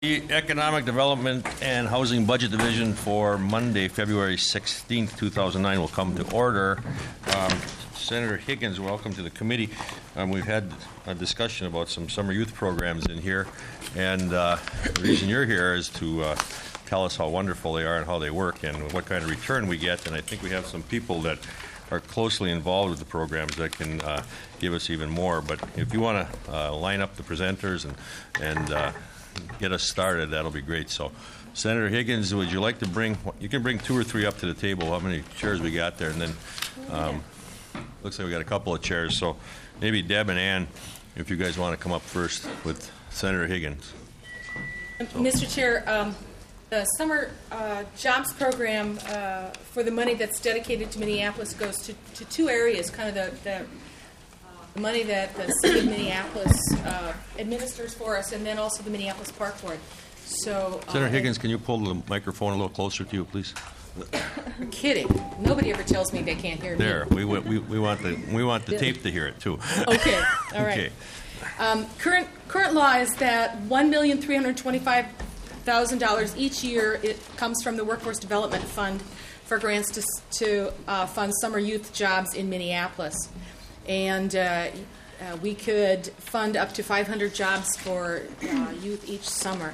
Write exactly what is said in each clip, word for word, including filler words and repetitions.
The Economic Development and Housing Budget Division for Monday, February sixteenth, two thousand nine will come to order. Um, Senator Higgins, welcome to the committee. Um, we've had a discussion about some summer youth programs in here, and uh, the reason you're here is to uh, tell us how wonderful they are and how they work and what kind of return we get. And I think we have some people that are closely involved with the programs that can uh, give us even more. But if you want to uh, line up the presenters and and uh, get us started, that'll be great. So, Senator Higgins, would you like to bring, you can bring two or three up to the table, how many chairs we got there, and then um, looks like we got a couple of chairs. So maybe Deb and Ann, if you guys want to come up first with Senator Higgins. So. Mister Chair, um, the summer uh, jobs program uh, for the money that's dedicated to Minneapolis goes to, to two areas, kind of the, the the money that the city of Minneapolis uh, administers for us, and then also the Minneapolis Park Board. So, Senator uh, Higgins, can you pull the microphone a little closer to you, please? I'm kidding. Nobody ever tells me they can't hear there. me. There, we, we we want the we want the tape to hear it too. Okay, all right. Okay. Um, current current law is that one million three hundred twenty-five thousand dollars each year it comes from the Workforce Development Fund for grants to to uh, fund summer youth jobs in Minneapolis. And uh, uh, we could fund up to five hundred jobs for uh, youth each summer.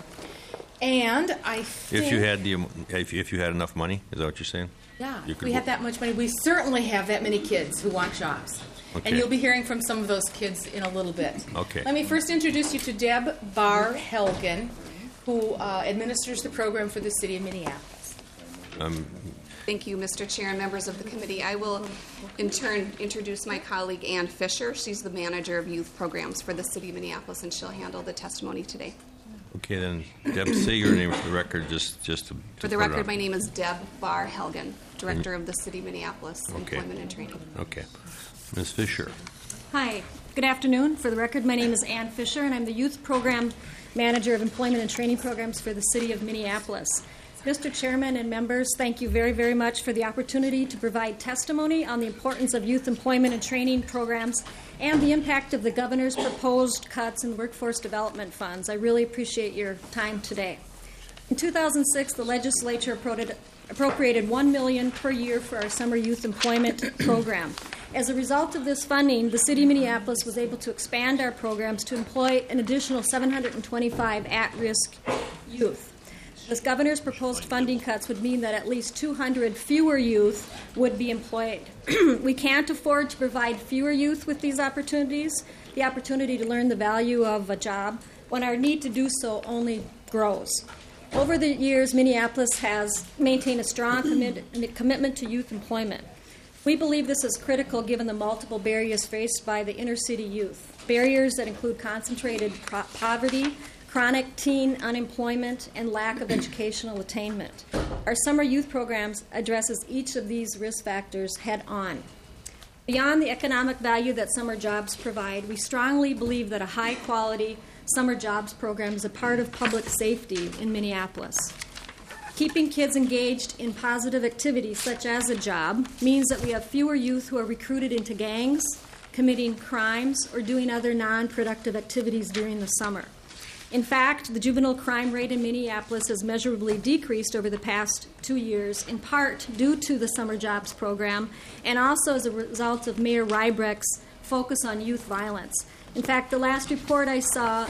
And I think... If you had the, if you, if you had enough money, is that what you're saying? Yeah, you if we had that much money, we certainly have that many kids who want jobs. Okay. And you'll be hearing from some of those kids in a little bit. Okay. Let me first introduce you to Deb Barr-Helgen, who uh, administers the program for the city of Minneapolis. Um, Thank you, Mister Chair and members of the committee. I will, in turn, introduce my colleague, Ann Fisher. She's the manager of youth programs for the city of Minneapolis, and she'll handle the testimony today. Okay, then, Deb, say your name for the record, just, just to, to For the put it record, on. my name is Deb Barr-Helgen, Director of the City of Minneapolis Okay. Employment and Training. Okay. Miz Fisher. Hi. Good afternoon. For the record, my name is Ann Fisher, and I'm the Youth Program Manager of Employment and Training Programs for the City of Minneapolis. Mister Chairman and members, thank you very, very much for the opportunity to provide testimony on the importance of youth employment and training programs and the impact of the governor's proposed cuts in workforce development funds. I really appreciate your time today. In two thousand six, the legislature appropriated one million dollars per year for our summer youth employment program. As a result of this funding, the city of Minneapolis was able to expand our programs to employ an additional seven hundred twenty-five at-risk youth. This governor's proposed funding cuts would mean that at least two hundred fewer youth would be employed. We can't afford to provide fewer youth with these opportunities, the opportunity to learn the value of a job, when our need to do so only grows. Over the years, Minneapolis has maintained a strong commit- commitment to youth employment. We believe this is critical given the multiple barriers faced by the inner-city youth, barriers that include concentrated pro- poverty, chronic teen unemployment, and lack of educational attainment. Our summer youth programs addresses each of these risk factors head-on. Beyond the economic value that summer jobs provide, we strongly believe that a high-quality summer jobs program is a part of public safety in Minneapolis. Keeping kids engaged in positive activities such as a job means that we have fewer youth who are recruited into gangs, committing crimes, or doing other non-productive activities during the summer. In fact, the juvenile crime rate in Minneapolis has measurably decreased over the past two years, in part due to the summer jobs program and also as a result of Mayor Rybrecht's focus on youth violence. In fact, the last report I saw,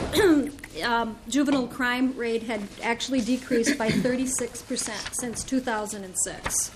um, juvenile crime rate had actually decreased by thirty-six percent since two thousand six.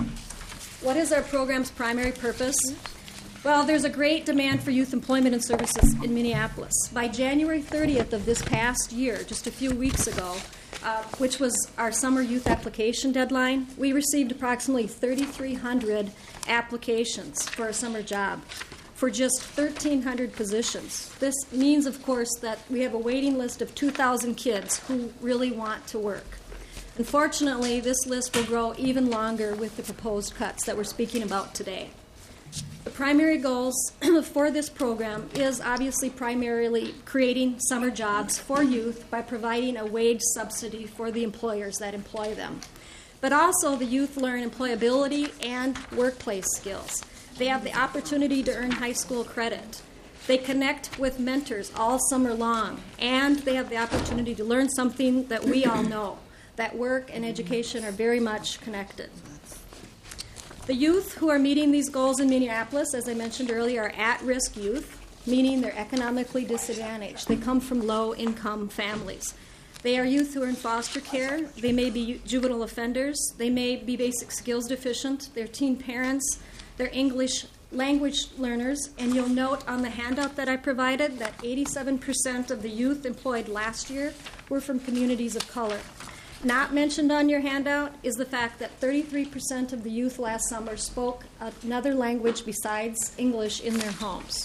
What is our program's primary purpose? Well, there's a great demand for youth employment and services in Minneapolis. By January thirtieth of this past year, just a few weeks ago, uh, which was our summer youth application deadline, we received approximately thirty-three hundred applications for a summer job for just thirteen hundred positions. This means, of course, that we have a waiting list of two thousand kids who really want to work. Unfortunately, this list will grow even longer with the proposed cuts that we're speaking about today. The primary goals for this program is obviously primarily creating summer jobs for youth by providing a wage subsidy for the employers that employ them. But also the youth learn employability and workplace skills. They have the opportunity to earn high school credit. They connect with mentors all summer long, and they have the opportunity to learn something that we all know, that work and education are very much connected. The youth who are meeting these goals in Minneapolis, as I mentioned earlier, are at-risk youth, meaning they're economically disadvantaged. They come from low-income families. They are youth who are in foster care. They may be juvenile offenders. They may be basic skills deficient. They're teen parents. They're English language learners. And you'll note on the handout that I provided that eighty-seven percent of the youth employed last year were from communities of color. Not mentioned on your handout is the fact that thirty-three percent of the youth last summer spoke another language besides English in their homes.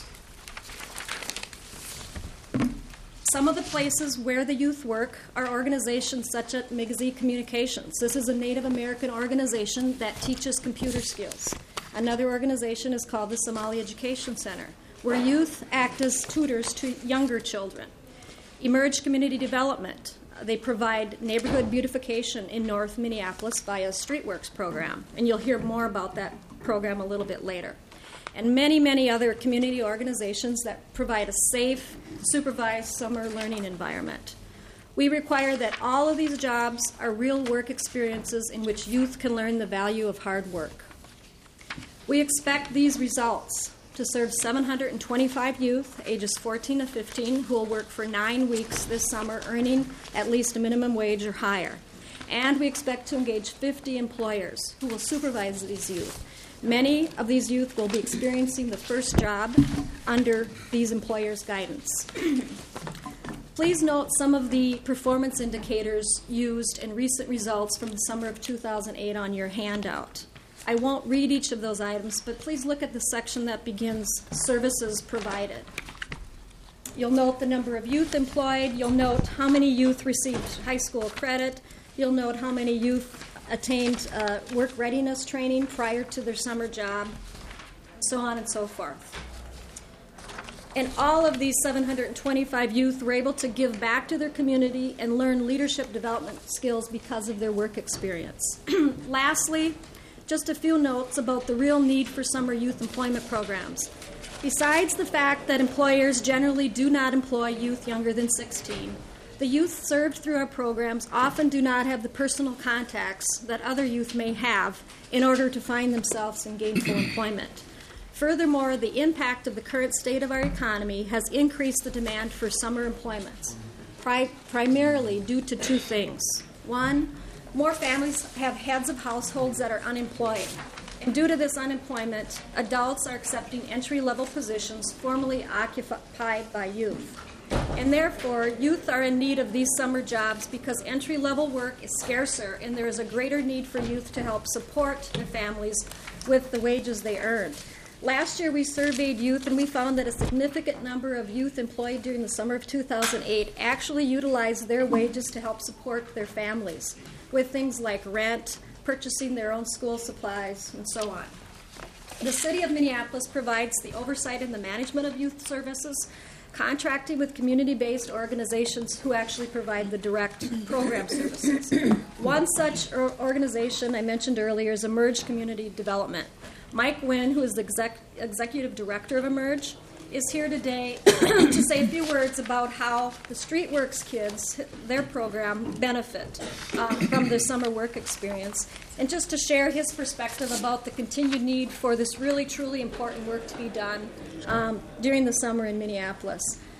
Some of the places where the youth work are organizations such as Mi'kmaq Communications. This is a Native American organization that teaches computer skills. Another organization is called the Somali Education Center, where youth act as tutors to younger children. Emerge Community Development. They provide neighborhood beautification in North Minneapolis via a Streetworks program, and you'll hear more about that program a little bit later. And many, many other community organizations that provide a safe, supervised summer learning environment. We require that all of these jobs are real work experiences in which youth can learn the value of hard work. We expect these results to serve seven hundred twenty-five youth, ages fourteen to fifteen, who will work for nine weeks this summer, earning at least a minimum wage or higher. And we expect to engage fifty employers who will supervise these youth. Many of these youth will be experiencing the first job under these employers' guidance. Please note some of the performance indicators used in recent results from the summer of two thousand eight on your handout. I won't read each of those items, but please look at the section that begins services provided. You'll note the number of youth employed. You'll note how many youth received high school credit. You'll note how many youth attained uh, work readiness training prior to their summer job, so on and so forth. And all of these seven hundred twenty-five youth were able to give back to their community and learn leadership development skills because of their work experience. Lastly, just a few notes about the real need for summer youth employment programs. Besides the fact that employers generally do not employ youth younger than sixteen, the youth served through our programs often do not have the personal contacts that other youth may have in order to find themselves in gainful employment. Furthermore, the impact of the current state of our economy has increased the demand for summer employment, pri- primarily due to two things. One, more families have heads of households that are unemployed. And due to this unemployment, adults are accepting entry-level positions formerly occupied by youth. And therefore, youth are in need of these summer jobs because entry-level work is scarcer and there is a greater need for youth to help support their families with the wages they earn. Last year, we surveyed youth and we found that a significant number of youth employed during the summer of two thousand eight actually utilized their wages to help support their families with things like rent, purchasing their own school supplies, and so on. The City of Minneapolis provides the oversight and the management of youth services, contracting with community-based organizations who actually provide the direct program services. One such organization I mentioned earlier is Emerge Community Development. Mike Wynn, who is the exec- executive director of Emerge, is here today to say a few words about how the Streetworks kids, their program, benefit um, from their summer work experience, and just to share his perspective about the continued need for this really, truly important work to be done um, during the summer in Minneapolis.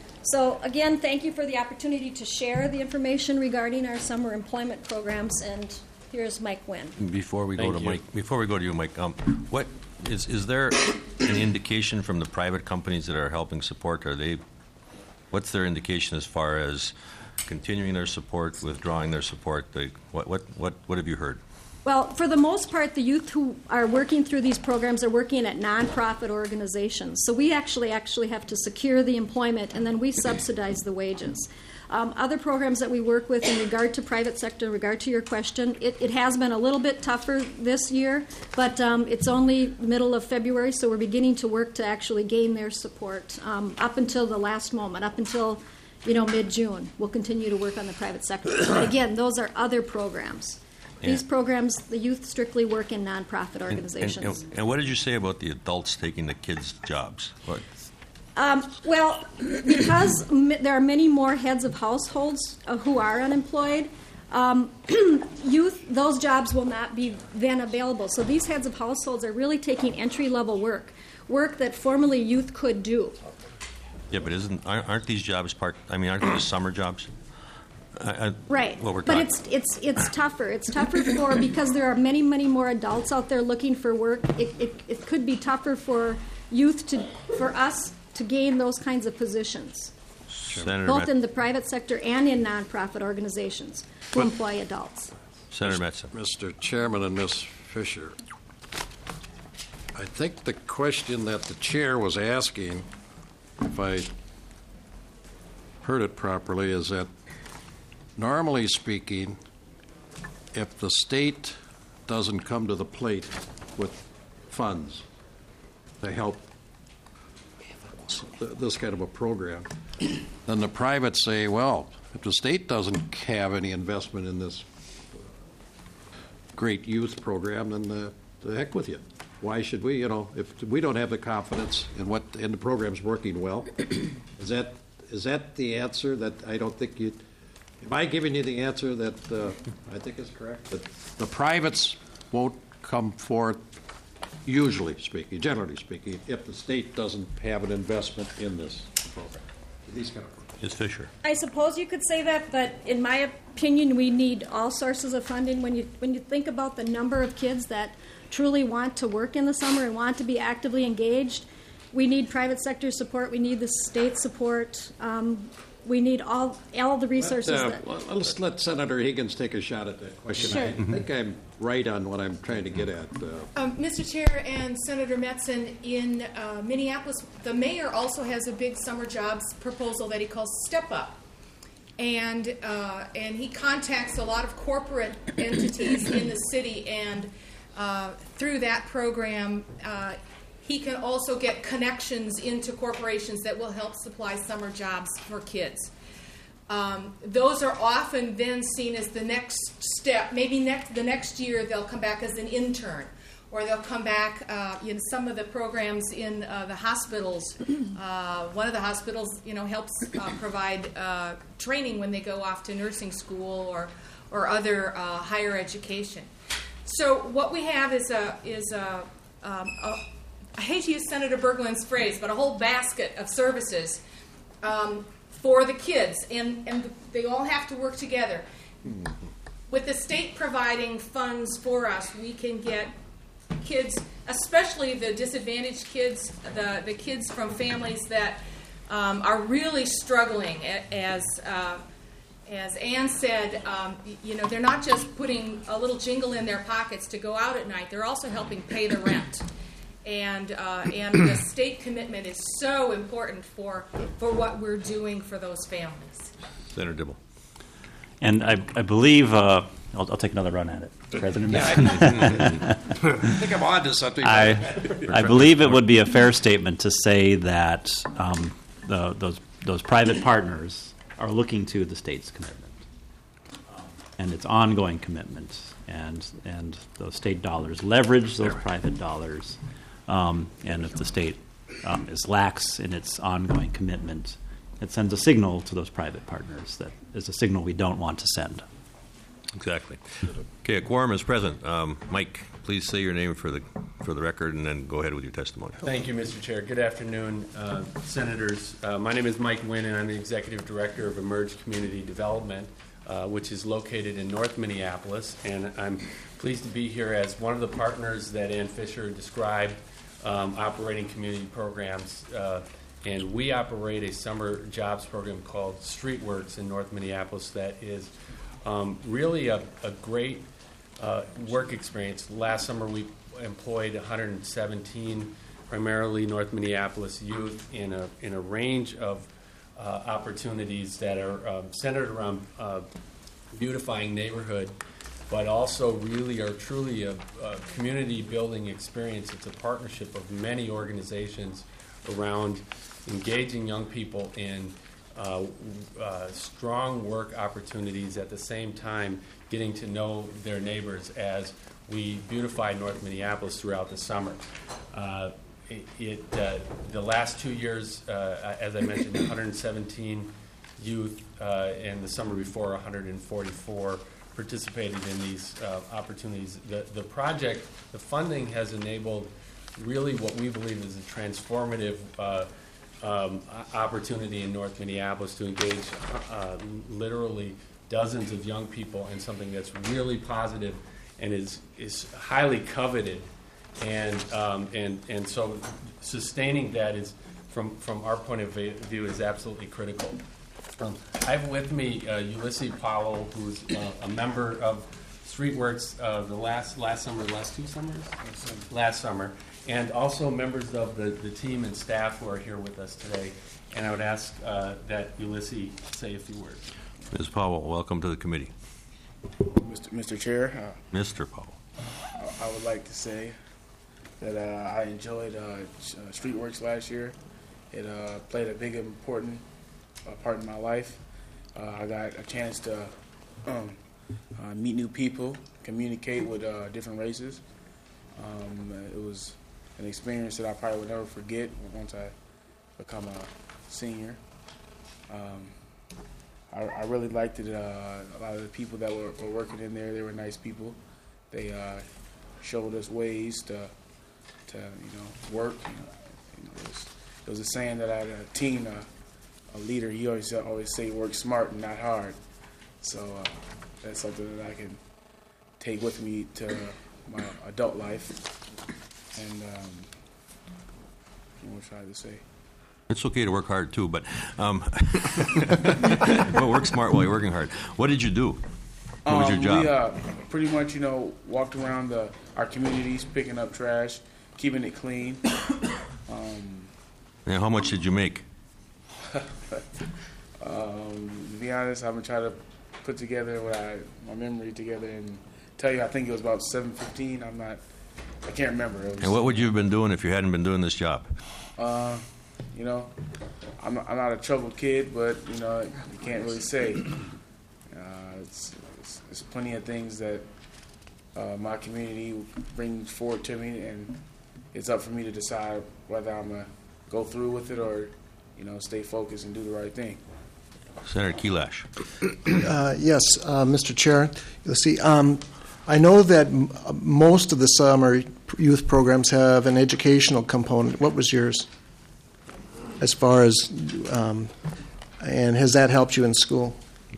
So again, thank you for the opportunity to share the information regarding our summer employment programs, and here's Mike Wynn. Before we go Thank to you. Mike, before we go to you, Mike, um, what is is there an indication from the private companies that are helping support? Are they, what's their indication as far as continuing their support, withdrawing their support? They, what what what what have you heard? Well, for the most part, the youth who are working through these programs are working at nonprofit organizations. So we actually actually have to secure the employment, and then we subsidize the wages. Um, other programs that we work with in regard to private sector, in regard to your question, it, it has been a little bit tougher this year, but um, it's only middle of February, so we're beginning to work to actually gain their support um, up until the last moment, up until you know mid-June. We'll continue to work on the private sector. But again, those are other programs. These Yeah. programs, the youth strictly work in nonprofit And- organizations. And, and, and what did you say about the adults taking the kids' jobs? What? Um, well, because m- there are many more heads of households uh, who are unemployed, um, youth, those jobs will not be then available. So these heads of households are really taking entry-level work, work that formerly youth could do. Yeah, but isn't aren't aren't these jobs part? I mean, aren't they just summer jobs? I, I, Right, What we're but talking. it's it's it's tougher. It's tougher for because there are many many more adults out there looking for work. It it, it could be tougher for youth to for us to gain those kinds of positions, Senator both Met- in the private sector and in nonprofit organizations who But- employ adults. Senator Metzen. Mister Chairman and Miz Fisher, I think the question that the chair was asking, if I heard it properly, is that normally speaking, if the state doesn't come to the plate with funds to help s- th- this kind of a program, then the privates say, well, if the state doesn't have any investment in this great youth program, then the, the heck with you. Why should we? You know, if we don't have the confidence in what in the program's working well, is that is that the answer that I don't think you? Am I giving you the answer that uh, I think is correct? That the privates won't come forth, usually speaking, generally speaking, if the state doesn't have an investment in this program. These kind of programs. Miz Fisher. I suppose you could say that, but in my opinion, we need all sources of funding. When you when you think about the number of kids that truly want to work in the summer and want to be actively engaged, we need private sector support. We need the state support. Um, we need all all the resources. Uh, that, well, let's let Senator Higgins take a shot at that question. Sure. I think I'm right on what I'm trying to get at. Uh, Um, Mister Chair and Senator Metzen, in uh, Minneapolis, the mayor also has a big summer jobs proposal that he calls Step Up. And, uh, and he contacts a lot of corporate entities in the city, and uh, through that program, uh, he can also get connections into corporations that will help supply summer jobs for kids. Um, those are often then seen as the next step. Maybe next, the next year they'll come back as an intern, or they'll come back uh, in some of the programs in uh, the hospitals. Uh, one of the hospitals, you know, helps uh, provide uh, training when they go off to nursing school or or other uh, higher education. So what we have is a is a, um, a I hate to use Senator Berglund's phrase, but a whole basket of services um, for the kids, and, and they all have to work together. With the state providing funds for us, we can get kids, especially the disadvantaged kids, the, the kids from families that um, are really struggling, a- as uh, as Ann said, um, y- you know, they're not just putting a little jingle in their pockets to go out at night, they're also helping pay the rent. And uh, and the state commitment is so important for for what we're doing for those families. Senator Dibble. And I, I believe, uh, I'll, I'll take another run at it, President. I think I'm on to something. I, I believe it would be a fair statement to say that um, the, those those private partners are looking to the state's commitment and its ongoing commitment, and and those state dollars leverage those private dollars. Um, and if the state um, is lax in its ongoing commitment, it sends a signal to those private partners that is a signal we don't want to send. Exactly. Okay, a quorum is present. Um, Mike, please say your name for the for the record, and then go ahead with your testimony. Thank you, Mister Chair. Good afternoon, uh, Senators. Uh, my name is Mike Wynn, and I'm the Executive Director of Emerge Community Development, uh, which is located in North Minneapolis. And I'm pleased to be here as one of the partners that Ann Fisher described um, operating community programs. Uh, and we operate a summer jobs program called Streetworks in North Minneapolis that is um, really a, a great uh, work experience. Last summer we employed one hundred seventeen primarily North Minneapolis youth in a in a range of uh, opportunities that are um, centered around uh, beautifying neighborhood, but also really are truly a, a community building experience. It's a partnership of many organizations around engaging young people in uh, uh, strong work opportunities, at the same time getting to know their neighbors as we beautify North Minneapolis throughout the summer. Uh, it, it uh, the last two years, uh, as I mentioned, one hundred seventeen youth, uh, and the summer before, one hundred forty-four participated in these uh, opportunities. The, the project, the funding has enabled really what we believe is a transformative uh, um, opportunity in North Minneapolis to engage uh, literally dozens of young people in something that's really positive and is is highly coveted, and um, and and so sustaining that is, from from our point of view, is absolutely critical. Um, I have with me uh, Ulysses Powell, who's uh, a member of Streetworks uh, the last last summer, last two summers, last summer, and also members of the, the team and staff who are here with us today. And I would ask uh, that Ulysses say a few words. Miz Powell, welcome to the committee. Mister Mister Chair, uh, Mister Powell. I, I would like to say that uh, I enjoyed uh, Streetworks last year. It uh, played a big, important uh, part in my life. Uh, I got a chance to um, uh, meet new people, communicate with uh, different races. Um, it was an experience that I probably would never forget once I become a senior. Um, I, I really liked it. Uh, a lot of the people that were, were working in there, they were nice people. They uh, showed us ways to, to you know, work. You know, you know, it, was, it was a saying that I had a teen, uh, a leader. He always always say, "Work smart and not hard." So uh, that's something that I can take with me to my adult life. And um, what was I trying to say? It's okay to work hard too, but um, but work smart while you're working hard. What did you do? What was your Um, job? We uh, pretty much, you know, walked around the, our communities, picking up trash, keeping it clean. Um, And how much did you make? um, to be honest, I've been trying to put together what I, my memory together and tell you. I think it was about seven fifteen. I'm not. I can't remember. It was, And what would you have been doing if you hadn't been doing this job? Uh, you know, I'm not, I'm not a troubled kid, but you know, you can't really say. Uh, it's, it's, it's plenty of things that uh, my community brings forward to me, and it's up for me to decide whether I'm gonna go through with it or, you know, stay focused and do the right thing. Senator Kelash. Uh, yes, uh, Mister Chair. You'll see. Um, I know that m- most of the summer youth programs have an educational component. What was yours, as far as, um, and has that helped you in school?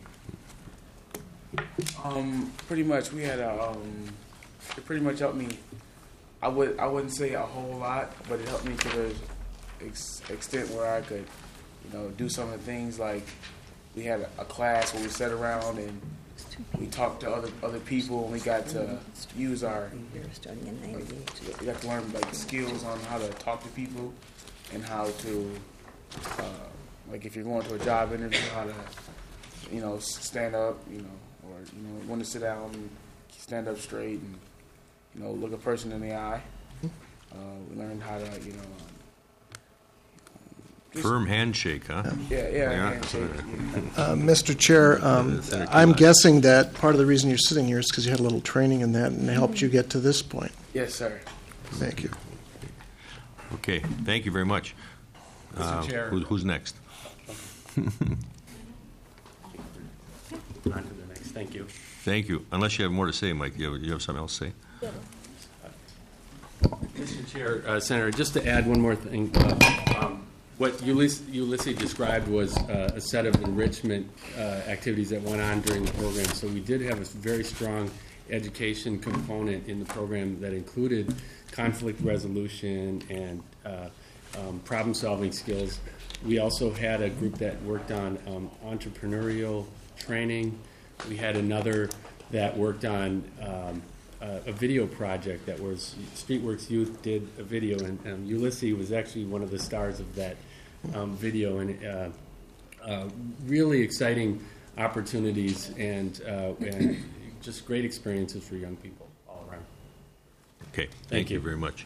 Um, pretty much, we had a. Um, it pretty much helped me. I would I wouldn't say a whole lot, but it helped me to the ex- extent where I could, you know, do some of the things like we had a, a class where we sat around and we talked to other other people, and we got to use our. We got to learn like skills on how to talk to people and how to, uh, like if you're going to a job interview, how to, you know, stand up, you know, or you know, when to sit down, and stand up straight, and you know, look a person in the eye. Uh, we learned how to, you know. Just, Firm handshake, huh? Yeah, yeah, Yeah. handshake. Yeah. Uh, Mister Chair, um, Senator I'm Kelash. guessing that part of the reason you're sitting here is because you had a little training in that, and it helped you get to this point. Yes, sir. Thank you. Okay, thank you very much. Mister Uh, Chair. who- Who's next? On to the next. Thank you. Thank you. Unless you have more to say, Mike, you have, you have something else to say? Mister Chair, uh, Senator, just to add one more thing. Uh, um, what Ulysses, Ulysses described was uh, a set of enrichment uh, activities that went on during the program. So we did have a very strong education component in the program that included conflict resolution and uh, um, problem-solving skills. We also had a group that worked on um, entrepreneurial training. We had another that worked on um, uh, a video project that was Streetworks Youth did a video, and um, Ulysses was actually one of the stars of that um, video, and uh, uh, really exciting opportunities and uh, and just great experiences for young people all around. Okay, thank, Thank you. you. very much.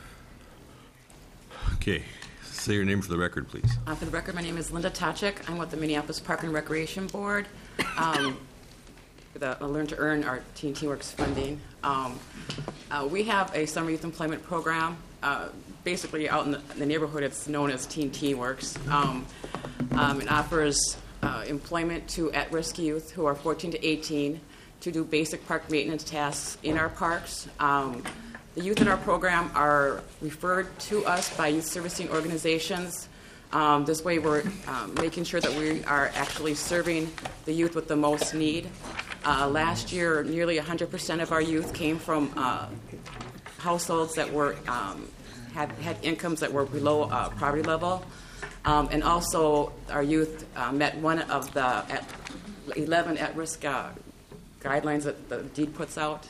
Okay, say your name for the record, please. Uh, for the record, my name is Linda Tachik. I'm with the Minneapolis Park and Recreation Board. Um, for the Learn to Earn, our Teen Teamworks funding. Um, uh, we have a summer youth employment program uh, basically out in the, in the neighborhood, it's known as Teen Teen Works. Um, um, it offers uh, employment to at-risk youth who are fourteen to eighteen to do basic park maintenance tasks in our parks. Um, the youth in our program are referred to us by youth servicing organizations. Um, this way we're um, making sure that we are actually serving the youth with the most need. Uh, last year, nearly one hundred percent of our youth came from uh, households that were um, had, had incomes that were below uh, poverty level. Um, and also our youth uh, met one of the at eleven at-risk uh, guidelines that the deed puts out.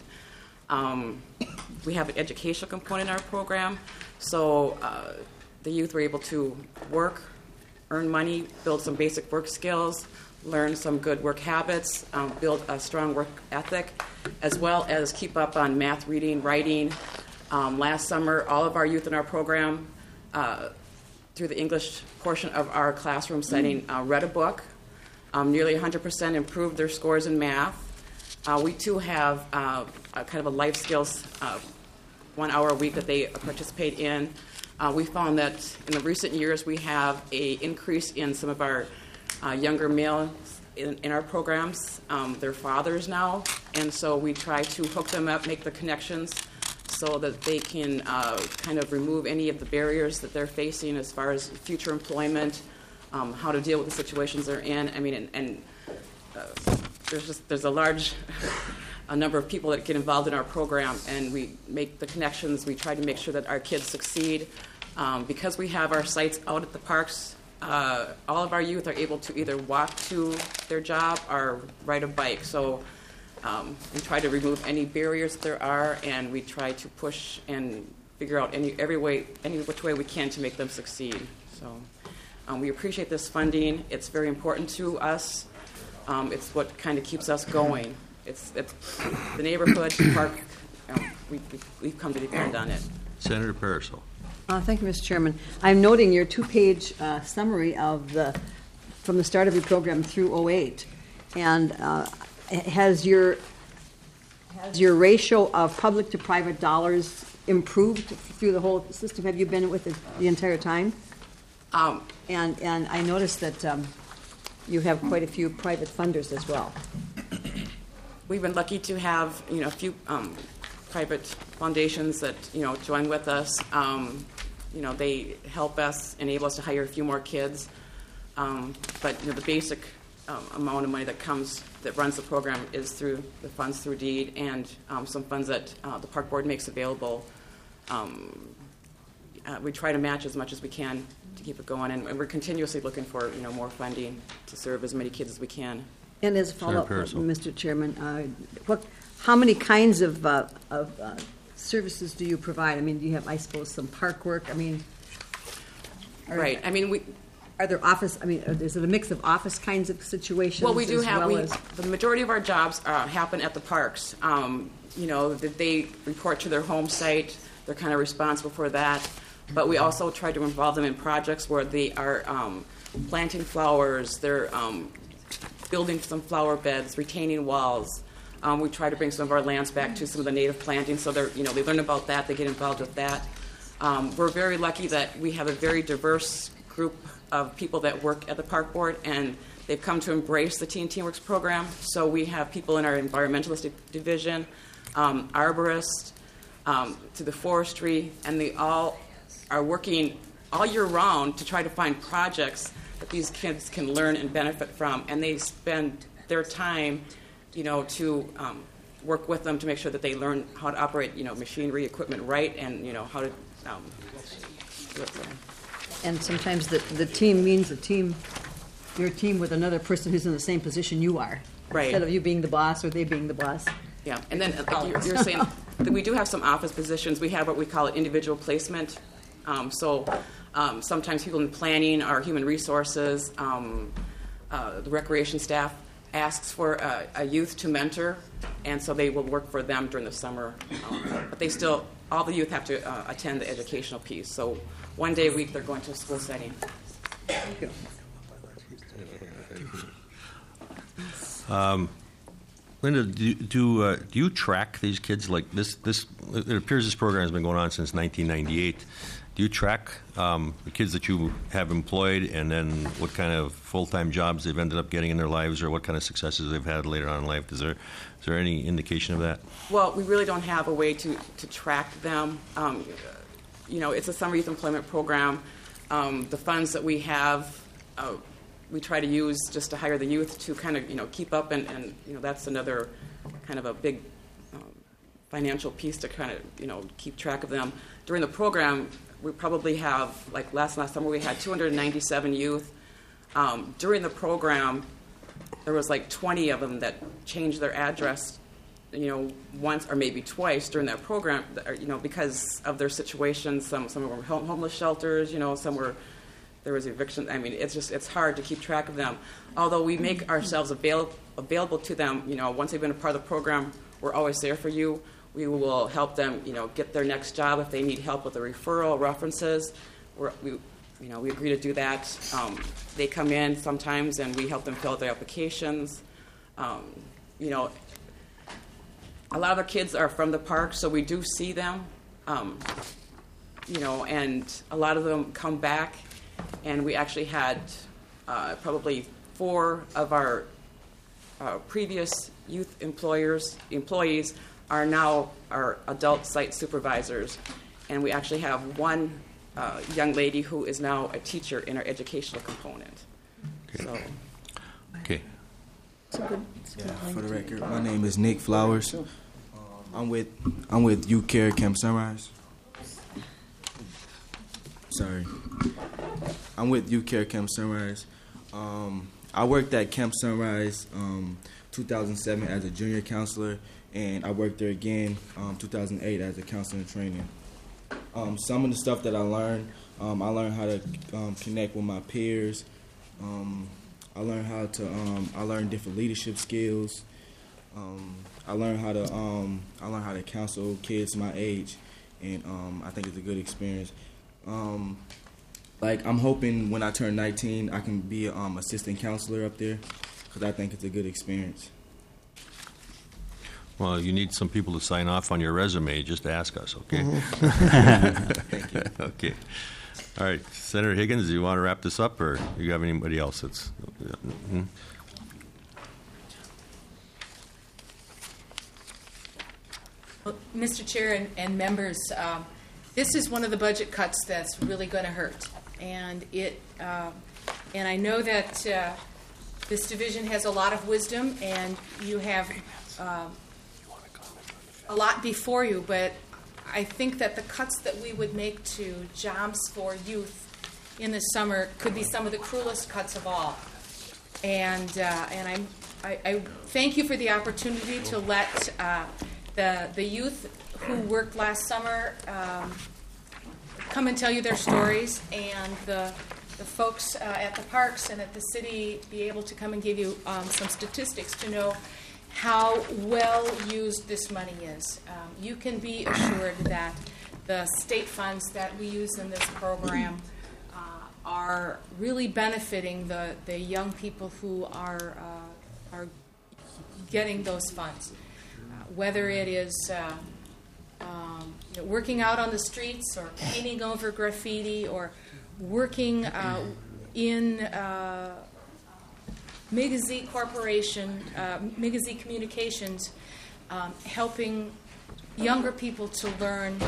Um, we have an educational component in our program, so uh, the youth were able to work, earn money, build some basic work skills, learn some good work habits, um, build a strong work ethic, as well as keep up on math, reading, writing. Um, last summer, all of our youth in our program, uh, through the English portion of our classroom setting, uh, read a book. Um, nearly one hundred percent improved their scores in math. Uh, we too have uh, a kind of a life skills uh, one hour a week that they participate in. Uh, we found that in the recent years we have a increase in some of our uh, younger males in, in our programs. Um, they're fathers now, and so we try to hook them up, make the connections so that they can uh, kind of remove any of the barriers that they're facing as far as future employment, um, how to deal with the situations they're in. I mean, and, and uh, there's just there's a large a number of people that get involved in our program, and we make the connections. We try to make sure that our kids succeed. Um, because we have our sites out at the parks, uh, all of our youth are able to either walk to their job or ride a bike. So um, we try to remove any barriers that there are, and we try to push and figure out any every way, any which way we can to make them succeed. So um, we appreciate this funding. It's very important to us. Um, it's what kind of keeps us going. It's, it's the neighborhood, the park. You know, we, we, we've come to depend on it. Senator Paraso. Uh, thank you, Mister Chairman. I'm noting your two-page uh, summary of the from the start of your program through oh eight, and uh, has your has your ratio of public to private dollars improved through the whole system? Have you been with it the entire time? Um, and and I noticed that um, you have quite a few private funders as well. We've been lucky to have you know a few um, private foundations that you know join with us. Um, you know they help us, enable us to hire a few more kids. Um, but you know the basic um, amount of money that comes that runs the program is through the funds through deed and um, some funds that uh, the park board makes available. Um, uh, we try to match as much as we can to keep it going, and, and we're continuously looking for you know more funding to serve as many kids as we can. And as a follow-up, Mister Chairman, uh, what, how many kinds of, uh, of uh, services do you provide? I mean, do you have, I suppose, some park work? I mean, are, right. I mean, we are there office? I mean, is it a mix of office kinds of situations? Well, we do as have. Well we, as the majority of our jobs uh, happen at the parks. Um, you know, that they report to their home site. They're kind of responsible for that. But we also try to involve them in projects where they are um, planting flowers. They're um, building some flower beds, retaining walls. Um, we try to bring some of our lands back to some of the native plantings, so they're, you know, they learn about that, they get involved with that. Um, we're very lucky that we have a very diverse group of people that work at the park board, and they've come to embrace the Teen Teen Works program. So we have people in our environmentalist division, um, arborists, um, to the forestry, and they all are working all year round to try to find projects that these kids can learn and benefit from, and they spend their time, you know, to um, work with them to make sure that they learn how to operate, you know, machinery, equipment right, and you know how to um, do it. And sometimes the the team means a team, your team with another person who's in the same position you are, right? Instead of you being the boss or they being the boss. Yeah, and then like you're, you're saying that we do have some office positions. We have what we call an individual placement. Um, so. Um, sometimes people in planning or human resources, um, uh, the recreation staff asks for a, a youth to mentor, and so they will work for them during the summer. Um, but they still, all the youth have to uh, attend the educational piece. So one day a week they're going to a school setting. Thank you. Um, Linda, do do, uh, do you track these kids like this? This it appears this program has been going on since nineteen ninety-eight. Do you track um, the kids that you have employed, and then what kind of full-time jobs they've ended up getting in their lives, or what kind of successes they've had later on in life? Is there is there any indication of that? Well, we really don't have a way to, to track them. Um, you know, it's a summer youth employment program. Um, the funds that we have, uh, we try to use just to hire the youth to kind of, you know, keep up, and, and you know, that's another kind of a big um, financial piece to kind of, you know, keep track of them. During the program, we probably have, like last last summer, we had two hundred ninety-seven youth. Um, during the program, there was like twenty of them that changed their address, you know, once or maybe twice during that program, you know, because of their situations. Some some were home, homeless shelters, you know, some were, there was eviction. I mean, it's just, it's hard to keep track of them. Although we make ourselves avail- available to them, you know, once they've been a part of the program, we're always there for you. We will help them, you know, get their next job if they need help with a referral, references. We're, we, you know, we agree to do that. Um, they come in sometimes, and we help them fill out their applications. Um, you know, a lot of our kids are from the park, so we do see them. Um, you know, and a lot of them come back, and we actually had uh, probably four of our uh, previous youth employers employees are now our adult site supervisors, and we actually have one uh, young lady who is now a teacher in our educational component. Okay. So, Okay. Yeah, for the record, my name is Nick Flowers. I'm with I'm with Youth Care Camp Sunrise. Sorry, I'm with Youth Care Camp Sunrise. Um, I worked at Camp Sunrise um, two thousand seven as a junior counselor, and I worked there again um, two thousand eight as a counseling training. Um, some of the stuff that I learned, um, I learned how to um, connect with my peers. Um, I learned how to um, I learned different leadership skills. Um, I learned how to um, I learned how to counsel kids my age, and um, I think it's a good experience. Um, like I'm hoping when I turn nineteen, I can be an um, assistant counselor up there, because I think it's a good experience. Well, you need some people to sign off on your resume. Just ask us, okay? Thank you. Okay. All right, Senator Higgins, do you want to wrap this up, or do you have anybody else that's? Hmm? Well, Mister Chair and, and members, um, this is one of the budget cuts that's really going to hurt, and it. Um, and I know that uh, this division has a lot of wisdom, and you have um, a lot before you. But I think that the cuts that we would make to jobs for youth in the summer could be some of the cruelest cuts of all. And uh, and I'm, I, I thank you for the opportunity to let uh, the the youth who worked last summer um, come and tell you their stories, and the the folks uh, at the parks and at the city be able to come and give you um, some statistics to know how well used this money is. Um, you can be assured that the state funds that we use in this program uh, are really benefiting the, the young people who are uh, are getting those funds. Uh, whether it is uh, um, you know, working out on the streets, or painting over graffiti, or working uh, in uh, Migazi Corporation, uh, Migazi Communications, um, helping younger people to learn.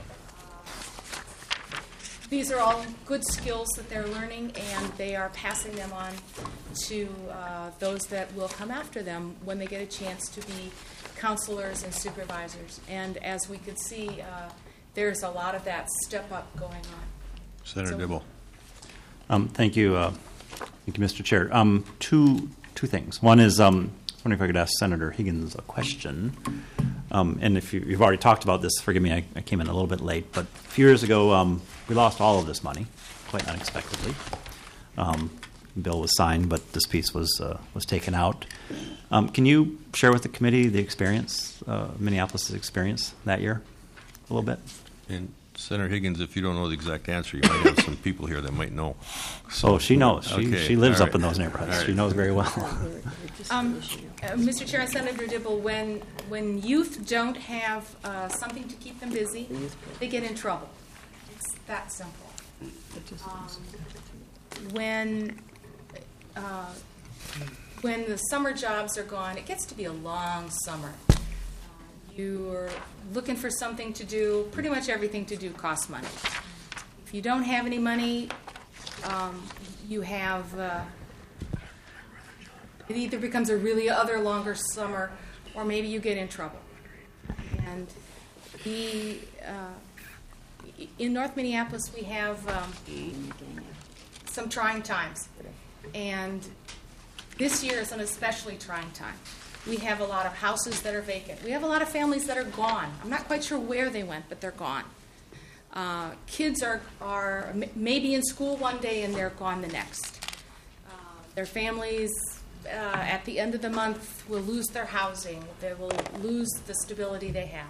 These are all good skills that they're learning, and they are passing them on to uh, those that will come after them when they get a chance to be counselors and supervisors. And as we could see, uh, there's a lot of that step up going on. Senator So- Dibble. Um, thank you, uh, thank you, Mister Chair. Um, two two things. One is, um, I was wondering if I could ask Senator Higgins a question. Um, and if you, you've already talked about this, forgive me, I, I came in a little bit late. But a few years ago, um, we lost all of this money, quite unexpectedly. Um, the bill was signed, but this piece was uh, was taken out. Um, can you share with the committee the experience, uh, Minneapolis' experience that year, a little bit? And Senator Higgins, if you don't know the exact answer, you might have some people here that might know. So she knows. She, Okay, she lives all up in right. those neighborhoods. All right. She knows very well. Um, uh, Mister Chair and Senator Dibble, when, when youth don't have uh, something to keep them busy, they get in trouble. It's that simple. Um, when, uh, when the summer jobs are gone, it gets to be a long summer. Uh, you're looking for something to do. Pretty much everything to do costs money. If you don't have any money, um, you have... Uh, It either becomes a really other longer summer, or maybe you get in trouble. And we, uh, in North Minneapolis, we have um, some trying times. And this year is an especially trying time. We have a lot of houses that are vacant. We have a lot of families that are gone. I'm not quite sure where they went, but they're gone. Uh, kids are, are m- maybe in school one day and they're gone the next. Uh, their families... Uh, at the end of the month, will lose their housing. They will lose the stability they have.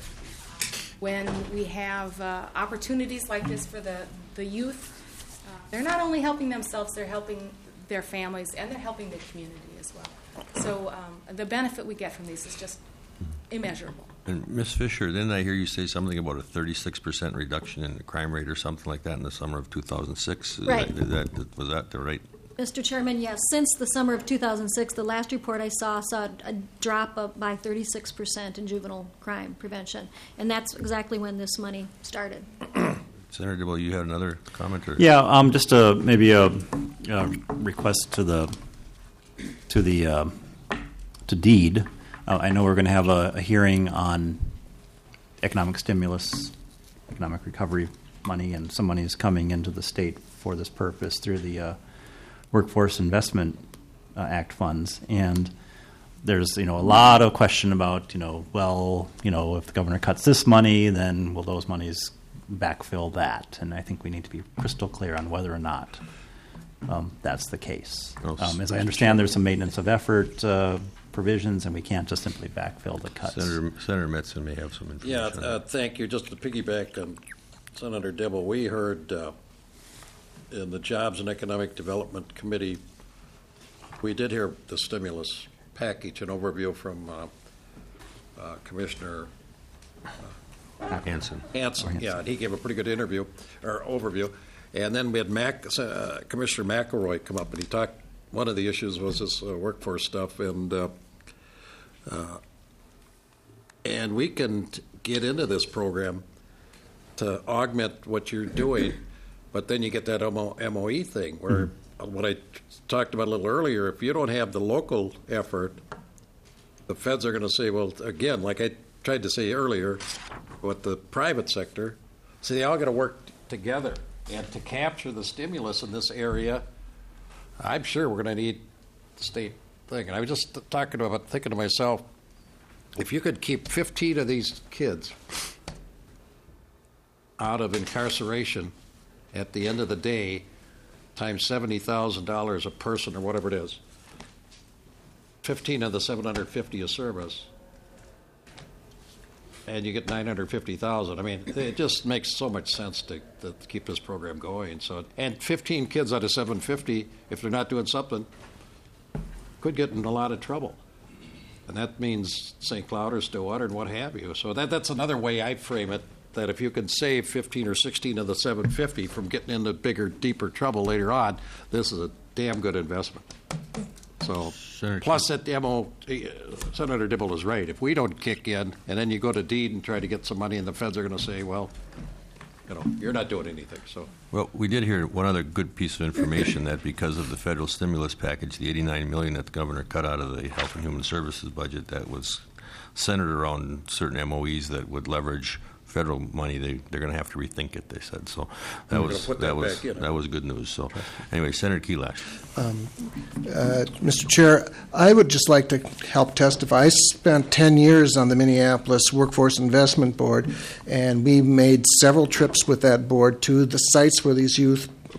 When we have uh, opportunities like this for the, the youth, uh, they're not only helping themselves, they're helping their families, and they're helping the community as well. So um, the benefit we get from these is just immeasurable. And Miz Fisher, didn't I hear you say something about a thirty-six percent reduction in the crime rate or something like that in the summer of two thousand six? Right. Is that, that, was that the right? Mister Chairman, yes. Since the summer of two thousand six, the last report I saw saw a drop of by thirty-six percent in juvenile crime prevention, and that's exactly when this money started. Senator DeBoe, you had another comment? Or? Yeah, um, just a, maybe a, a request to the to the uh, to DEED. Uh, I know we're going to have a, a hearing on economic stimulus, economic recovery money, and some money is coming into the state for this purpose through the uh, Workforce Investment uh, Act funds. And there's, you know, a lot of question about, you know, well, you know, if the governor cuts this money, then will those monies backfill that? And I think we need to be crystal clear on whether or not um, that's the case. Um, as I understand, there's some maintenance of effort uh, provisions, and we can't just simply backfill the cuts. Senator, Senator Metzen may have some information. Yeah, on uh, that. thank you. Just to piggyback on Senator Dibble, we heard uh, in the Jobs and Economic Development Committee, we did hear the stimulus package, an overview from uh, uh, Commissioner Hanson. Hanson. Yeah, and he gave a pretty good interview or overview. And then we had Mac, uh, Commissioner McElroy come up, and he talked. One of the issues was this uh, workforce stuff, and uh, uh, and we can t- get into this program to augment what you're doing, but then you get that M O E thing where mm-hmm. what I t- talked about a little earlier. If you don't have the local effort, the feds are going to say, well, again, like I tried to say earlier, with the private sector, so they all got to work t- together. And to capture the stimulus in this area, I'm sure we're going to need the state thing. And I was just talking about, thinking to myself, if you could keep fifteen of these kids out of incarceration at the end of the day, times seventy thousand dollars a person or whatever it is, fifteen of the seven hundred fifty a service, and you get nine hundred fifty thousand. I mean, it just makes so much sense to, to keep this program going. So, and fifteen kids out of seven hundred fifty, if they're not doing something, could get in a lot of trouble. And that means Saint Cloud or Stillwater and what have you. So that that's another way I frame it, that if you can save fifteen or sixteen of the seven hundred fifty from getting into bigger, deeper trouble later on, this is a damn good investment. So, Senator plus that M O, Senator Dibble is right. If we don't kick in, and then you go to DEED and try to get some money, and the feds are going to say, well, you know, you're not doing anything. So, Well, we did hear one other good piece of information that because of the federal stimulus package, the eighty-nine million dollars that the governor cut out of the Health and Human Services budget that was centered around certain M O Es that would leverage federal money, they they're going to have to rethink it. They said so. That We're was gonna put that, that was back in. that was good news. So, anyway, Senator Kelash. Um, uh, Mister Chair, I would just like to help testify. I spent ten years on the Minneapolis Workforce Investment Board, and we made several trips with that board to the sites where these youth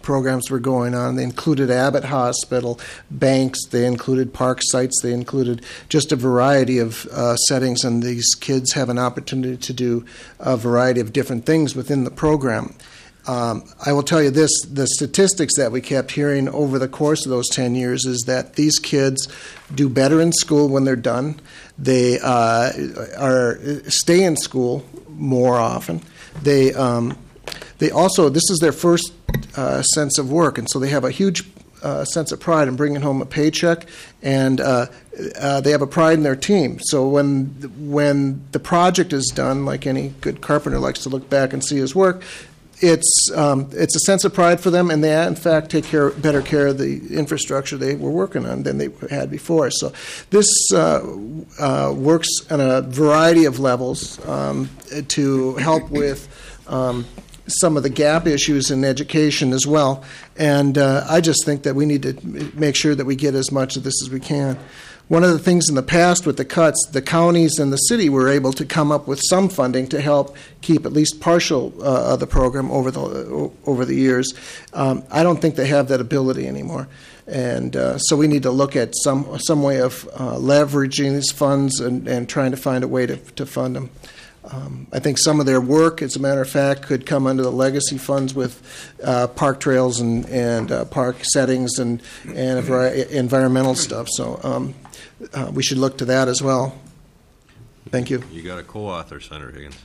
programs were going on. They included Abbott Hospital, banks, they included park sites, they included just a variety of uh, settings, and these kids have an opportunity to do a variety of different things within the program. Um, I will tell you this, the statistics that we kept hearing over the course of those ten years is that these kids do better in school when they're done. They uh, are stay in school more often. They um, they also, this is their first uh, sense of work, and so they have a huge uh, sense of pride in bringing home a paycheck, and uh, uh, they have a pride in their team. So when when the project is done, like any good carpenter likes to look back and see his work, It's um, it's a sense of pride for them, and they in fact take care, better care of the infrastructure they were working on than they had before. So this uh, uh, works on a variety of levels um, to help with um, some of the gap issues in education as well. And uh, I just think that we need to make sure that we get as much of this as we can. One of the things in the past with the cuts, the counties and the city were able to come up with some funding to help keep at least partial uh, of the program over the over the years. Um, I don't think they have that ability anymore, and uh, so we need to look at some some way of uh, leveraging these funds and, and trying to find a way to, to fund them. Um, I think some of their work, as a matter of fact, could come under the legacy funds with uh, park trails and, and uh, park settings and, and a variety, environmental stuff. So um, uh, we should look to that as well. Thank you. You got a co-author, Senator Higgins.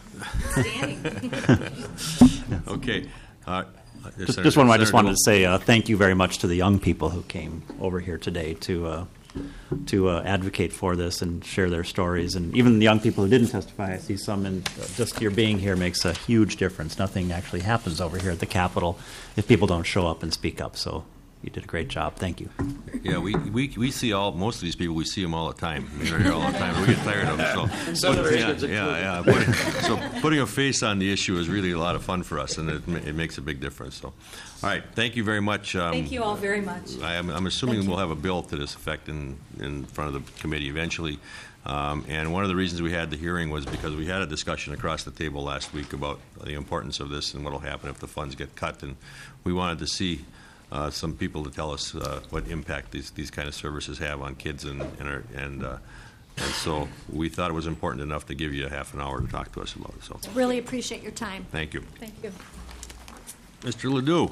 Okay. Uh, just, just one. I just wanted to say uh, thank you very much to the young people who came over here today to uh, to uh, advocate for this and share their stories, and even the young people who didn't testify. I see some, and uh, just your being here makes a huge difference. Nothing actually happens over here at the Capitol if people don't show up and speak up. So you did a great job. Thank you. Yeah, we, we we see all most of these people. We see them all the time. They're here all the time. We get tired of them. So, but, yeah, yeah, yeah. Putting, so putting a face on the issue is really a lot of fun for us, and it, it makes a big difference. So, all right, thank you very much. Um, Thank you all very much. I am, I'm assuming we'll have a bill to this effect in in front of the committee eventually. Um, and one of the reasons we had the hearing was because we had a discussion across the table last week about the importance of this and what will happen if the funds get cut, and we wanted to see. Uh, some people to tell us uh, what impact these these kind of services have on kids, and and our, and, uh, and so we thought it was important enough to give you a half an hour to talk to us about it. So really appreciate your time. Thank you. Thank you. Mister Ledoux.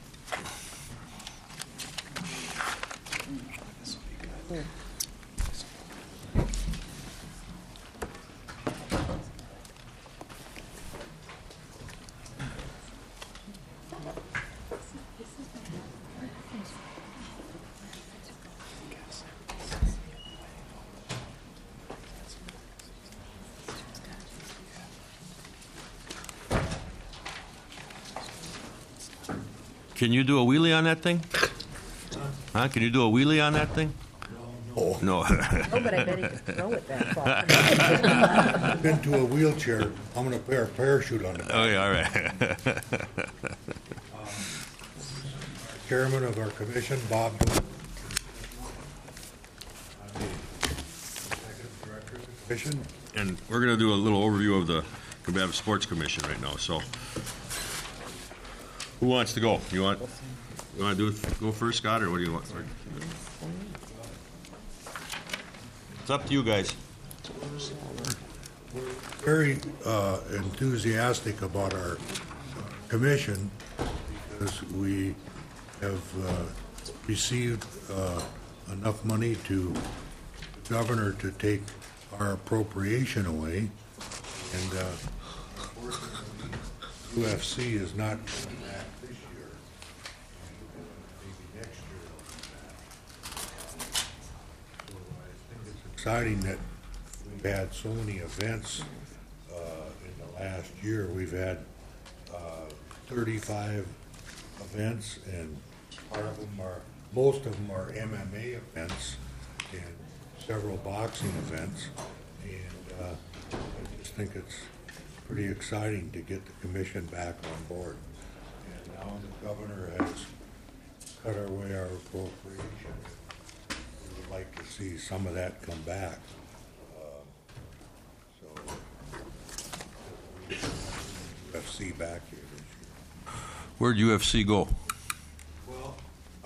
Can you do a wheelie on that thing? Huh? Can you do a wheelie on that thing? No. No. Oh, but I bet he could throw it that far. I've been to a wheelchair. I'm going to wear a parachute on it. Oh, yeah, all right. um, Chairman of our commission, Bob Dillon. I'm the executive director of the commission. And we're going to do a little overview of the Combative Sports Commission right now. So, who wants to go? You want? You want to do it, go first, Scott, or what do you want? It's up to you guys. We're very uh, enthusiastic about our commission because we have uh, received uh, enough money to the governor to take our appropriation away, and uh, U F C is not coming back this year, maybe next year. So I think it's exciting that we've had so many events uh, in the last year. We've had uh, thirty-five events, and part of them are, most of them are M M A events and several boxing events. And uh, I just think it's pretty exciting to get the commission back on board. And now the governor has cut away our appropriation. We would like to see some of that come back. Uh, so we have U F C back here this year. Where'd U F C go?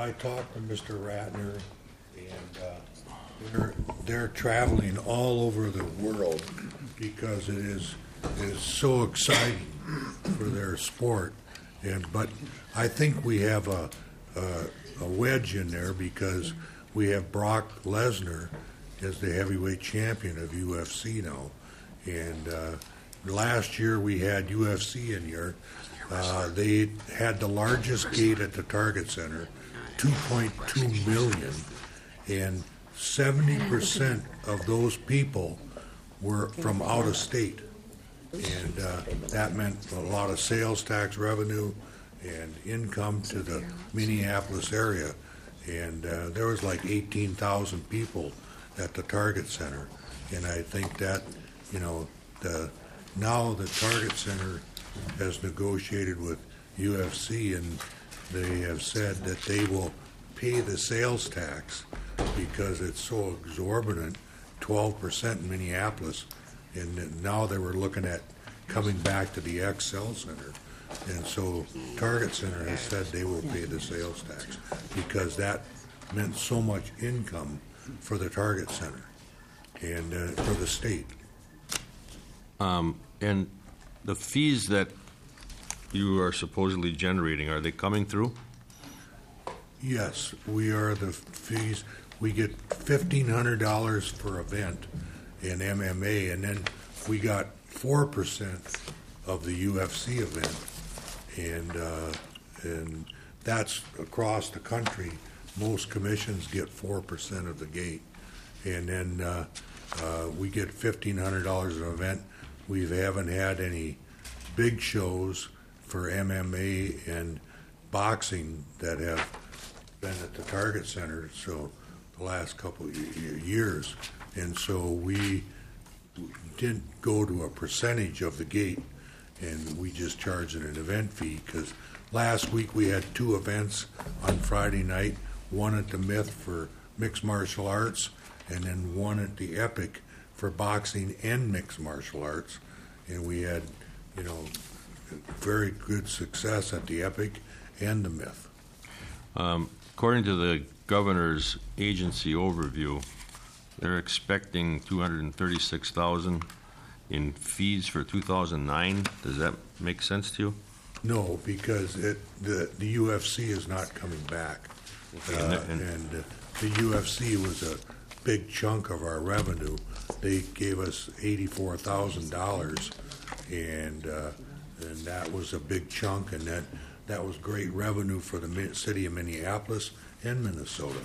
I talked to Mister Ratner, and uh, they're, they're traveling all over the world because it is, it is so exciting for their sport. And, but I think we have a, a, a wedge in there because we have Brock Lesnar as the heavyweight champion of U F C now. And uh, last year we had U F C in here. Uh, they had the largest gate at the Target Center, two point two million, and seventy percent of those people were from out of state. And uh, that meant a lot of sales tax revenue and income to the Minneapolis area. And uh, there was like eighteen thousand people at the Target Center. And I think that, you know, the, now the Target Center has negotiated with U F C, and they have said that they will pay the sales tax because it's so exorbitant, twelve percent in Minneapolis. And now they were looking at coming back to the X L Center. And so Target Center has said they will pay the sales tax because that meant so much income for the Target Center and uh, for the state. Um, and the fees that you are supposedly generating, are they coming through? Yes, we are the fees. We get fifteen hundred dollars per event in M M A, and then we got four percent of the U F C event. And uh, and that's across the country. Most commissions get four percent of the gate. And then uh, uh, we get fifteen hundred dollars an event. We haven't had any big shows for M M A and boxing that have been at the Target Center, so the last couple of years. And so we didn't go to a percentage of the gate, and we just charged an event fee, because last week we had two events on Friday night, one at the Myth for mixed martial arts, and then one at the Epic for boxing and mixed martial arts. And we had, you know, very good success at the Epic and the Myth. Um, according to the governor's agency overview, they're expecting two hundred thirty-six thousand dollars in fees for two thousand nine. Does that make sense to you? No, because it, the, the U F C is not coming back. Okay, Uh, and- and uh, the U F C was a big chunk of our revenue. They gave us eighty-four thousand dollars, and uh, and that was a big chunk, and that, that was great revenue for the mi- city of Minneapolis and Minnesota.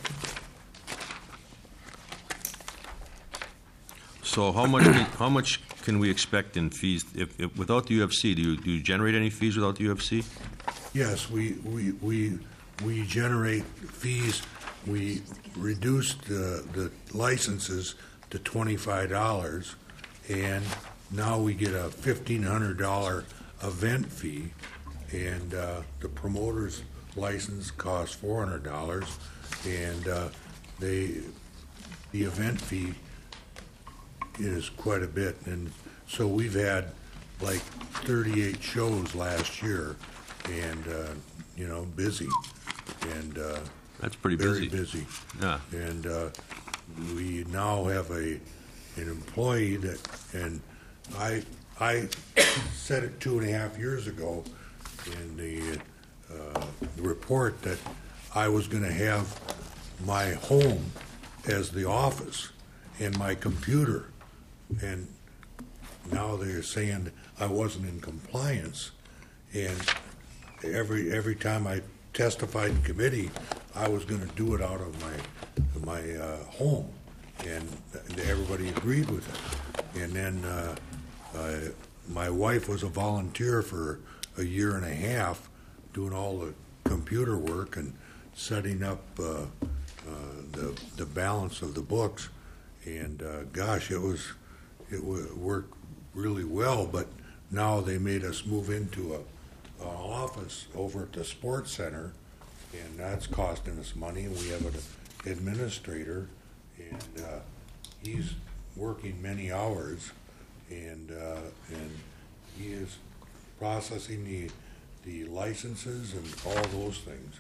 So how much can, how much can we expect in fees if, if without the U F C? Do you do you generate any fees without the U F C? Yes, we we we we generate fees. We reduced the the licenses to twenty-five dollars, and now we get a fifteen hundred dollar event fee, and uh, the promoter's license costs four hundred dollars, and uh, they the event fee is quite a bit, and so we've had like thirty-eight shows last year, and uh, you know, busy, and uh, that's pretty very busy. busy. Yeah. And uh, we now have a an employee that, and I I said it two and a half years ago in the, uh, the report that I was going to have my home as the office and my computer. And now they're saying I wasn't in compliance, and every every time I testified in committee, I was going to do it out of my my uh, home, and everybody agreed with it. And then uh, uh, my wife was a volunteer for a year and a half, doing all the computer work and setting up uh, uh, the the balance of the books. And uh, gosh, it was. It w- worked really well, but now they made us move into a, a office over at the sports center, and that's costing us money. And we have an administrator, and uh, he's working many hours, and uh, and he is processing the the licenses and all those things.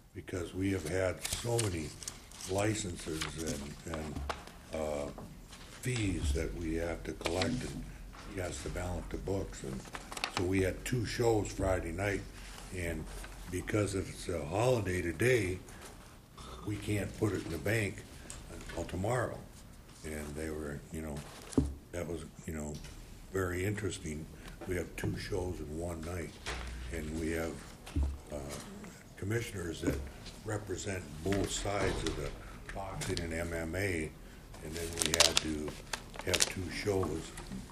because we have had so many licenses and, and uh, fees that we have to collect, and he has to balance the books. And so we had two shows Friday night, and because it's a holiday today, we can't put it in the bank until tomorrow. And they were, you know, that was, you know, very interesting. We have two shows in one night, and we have uh, commissioners that represent both sides of the boxing and M M A, and then we had to have two shows.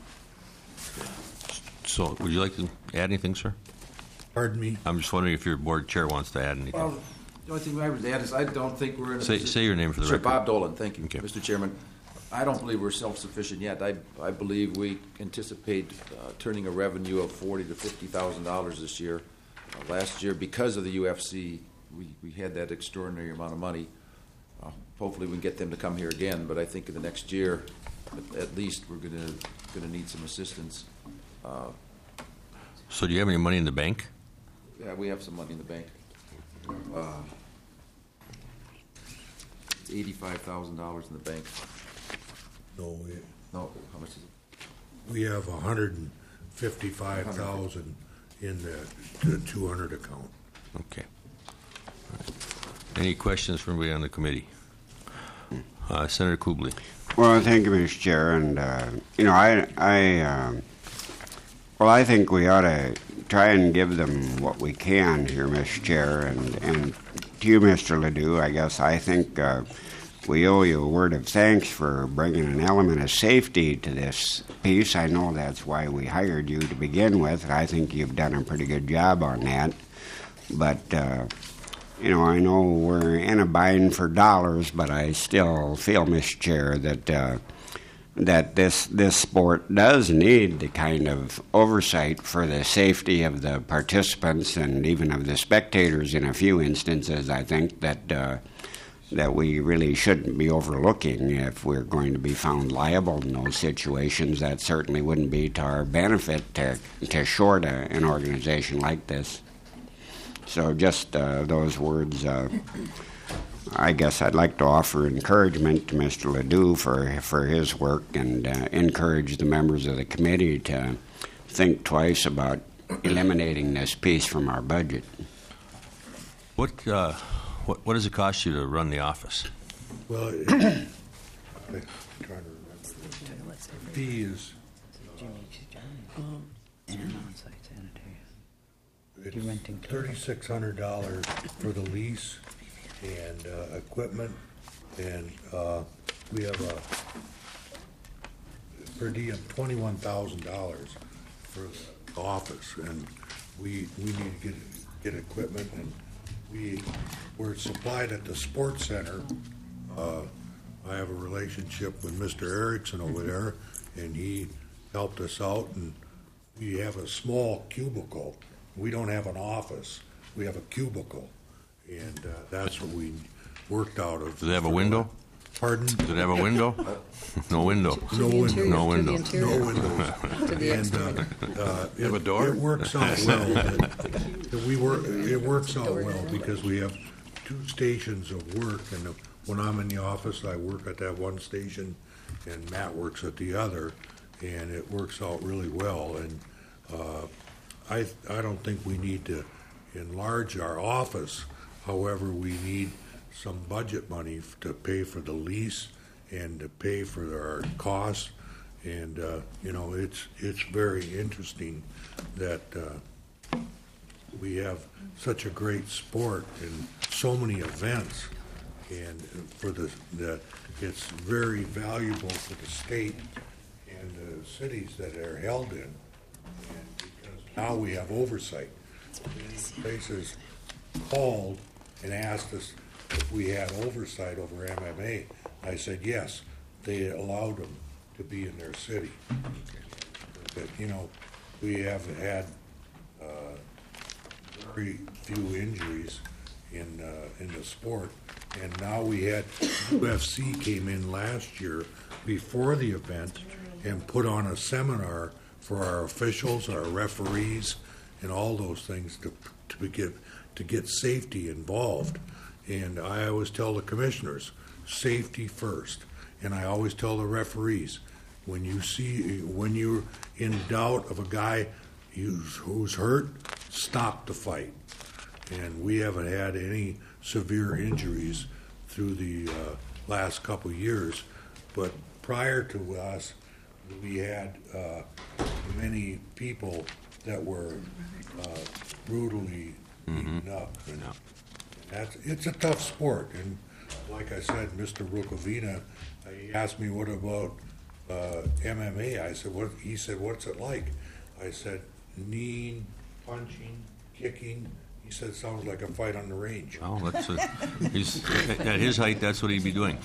So, would you like to add anything, sir? Pardon me? I'm just wondering if your board chair wants to add anything. Well, the only thing I would add is I don't think we're in a Say- posi- say your name for the Sure, record. Bob Dolan, thank you, Okay. Mister Chairman. I don't believe we're self-sufficient yet. I, I believe we anticipate uh, turning a revenue of forty to fifty thousand dollars this year. Uh, last year, because of the U F C, we, we had that extraordinary amount of money. Uh, hopefully, we can get them to come here again. But I think in the next year, at, at least, we're going to going to need some assistance. Uh, So do you have any money in the bank? yeah, we have some money in the bank. Uh, it's eighty-five thousand dollars in the bank. No, we, No, how much is it? we have a hundred and fifty-five thousand in the, the two hundred account. Okay. All right. Any questions from anybody on the committee? Uh, Senator Kubley. Well, thank you, Mister Chair. And, uh, you know, I, I, um, well, I think we ought to try and give them what we can here, Mister Chair. And, and to you, Mister Ledoux, I guess I think uh, we owe you a word of thanks for bringing an element of safety to this piece. I know that's why we hired you to begin with. And I think you've done a pretty good job on that. But, uh, you know, I know we're in a bind for dollars, but I still feel, Mister Chair, that uh, that this this sport does need the kind of oversight for the safety of the participants and even of the spectators in a few instances. I think that uh, that we really shouldn't be overlooking if we're going to be found liable in those situations. That certainly wouldn't be to our benefit to, to short a, an organization like this. So just uh, those words, uh, I guess I'd like to offer encouragement to Mister Ledoux for, for his work and uh, encourage the members of the committee to think twice about eliminating this piece from our budget. What, uh, what, what does it cost you to run the office? Well, it, I'm trying to remember. The fee is it's thirty-six hundred dollars for the lease and uh, equipment, and uh, we have a per diem twenty-one thousand dollars for the office, and we we need to get get equipment, and we were supplied at the sports center. Uh, I have a relationship with Mister Erickson over there, and he helped us out, and we have a small cubicle. We don't have an office. We have a cubicle, and uh, that's what we worked out of. Does it have a window? Pardon? Does it have a window? No window. No window. No window. No windows. And uh, uh, You have a it- door? It works out well. that- that we work. It works out well because we have two stations of work, and when I'm in the office, I work at that one station, and Matt works at the other, and it works out really well. And uh, I I don't think we need to enlarge our office. However, we need some budget money f- to pay for the lease and to pay for our costs. And, uh, you know, it's, it's very interesting that uh, we have such a great sport and so many events. And for the, the, it's very valuable for the state and the cities that are held in. And because now we have oversight. Places called and asked us if we had oversight over M M A. I said, yes, they allowed them to be in their city. But, you know, we have had uh, very few injuries in, uh, in the sport. And now we had, U F C came in last year before the event and put on a seminar for our officials, our referees, and all those things to, to get, to get safety involved. And I always tell the commissioners, safety first. And I always tell the referees, when you see, when you're in doubt of a guy who's, who's hurt, stop the fight. And we haven't had any severe injuries through the uh, last couple of years. But prior to us, we had uh, many people that were uh, brutally beaten mm-hmm. up. And that's, it's a tough sport. And like I said, Mister Rukavina, uh, he asked me, what about uh, M M A? I said, what? He said, what's it like? I said, kneeing, punching, kicking. He said, sounds like a fight on the range. Oh, that's a, he's, at his height, that's what he'd be doing.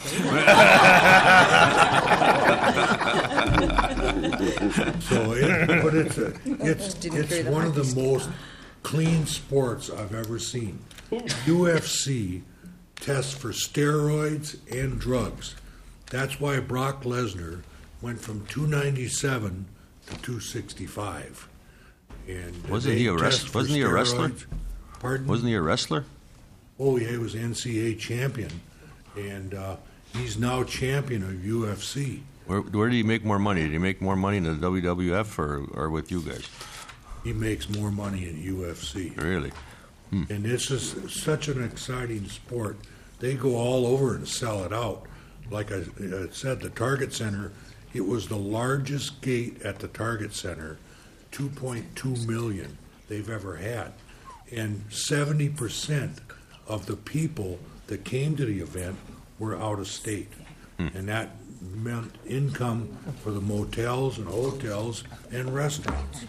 So, it, but it's a, it's it's one of the most clean sports I've ever seen. U F C tests for steroids and drugs. That's why Brock Lesnar went from two ninety-seven to two sixty-five. And wasn't he a wrestler? Wasn't he a wrestler? Pardon? Wasn't he a wrestler? Oh yeah, he was N C A A champion, and uh, he's now champion of U F C. Where, where did he make more money? Did he make more money in the W W F or, or with you guys? He makes more money in U F C. Really? Hmm. And this is such an exciting sport. They go all over and sell it out. Like I said, the Target Center, it was the largest gate at the Target Center, two point two million they've ever had. And seventy percent of the people that came to the event were out of state. Hmm. And that meant income for the motels and hotels and restaurants.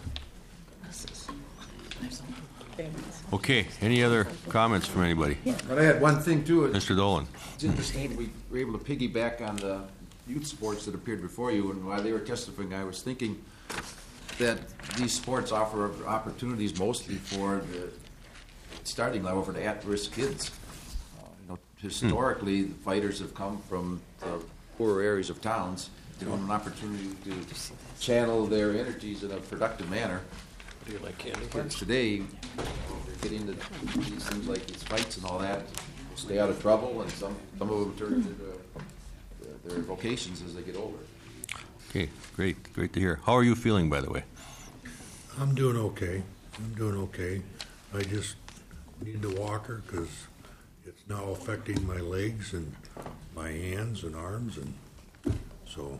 Okay, any other comments from anybody? Yeah. But I had one thing too. Mister Dolan. It's interesting we were able to piggyback on the youth sports that appeared before you, and while they were testifying, I was thinking that these sports offer opportunities mostly for the starting level for the at-risk kids. Uh, you know, historically, the fighters have come from the poorer areas of towns. They want an opportunity to channel their energies in a productive manner. Do you like candy? Kids today, they're getting into these things like these fights and all that, stay out of trouble, and some, some of them turn into their, their vocations as they get older. Okay, great, great to hear. How are you feeling, by the way? I'm doing okay. I'm doing okay. I just need the walker because it's now affecting my legs and my hands and arms, and so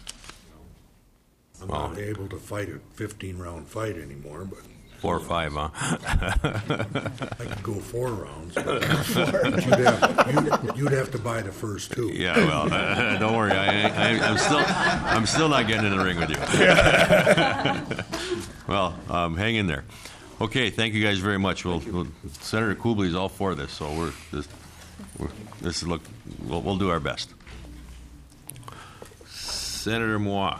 I'm well, not able to fight a fifteen-round fight anymore. But four or five, huh? I could go four rounds. But you'd, have, you'd, you'd have to buy the first two. Yeah, well, uh, don't worry. I, I, I'm still, I'm still not getting in the ring with you. Well, um, hang in there. Okay, thank you guys very much. We'll, we'll, Senator Kubley is all for this, so we're this, we're, this is look. We'll, we'll do our best. Senator Moore.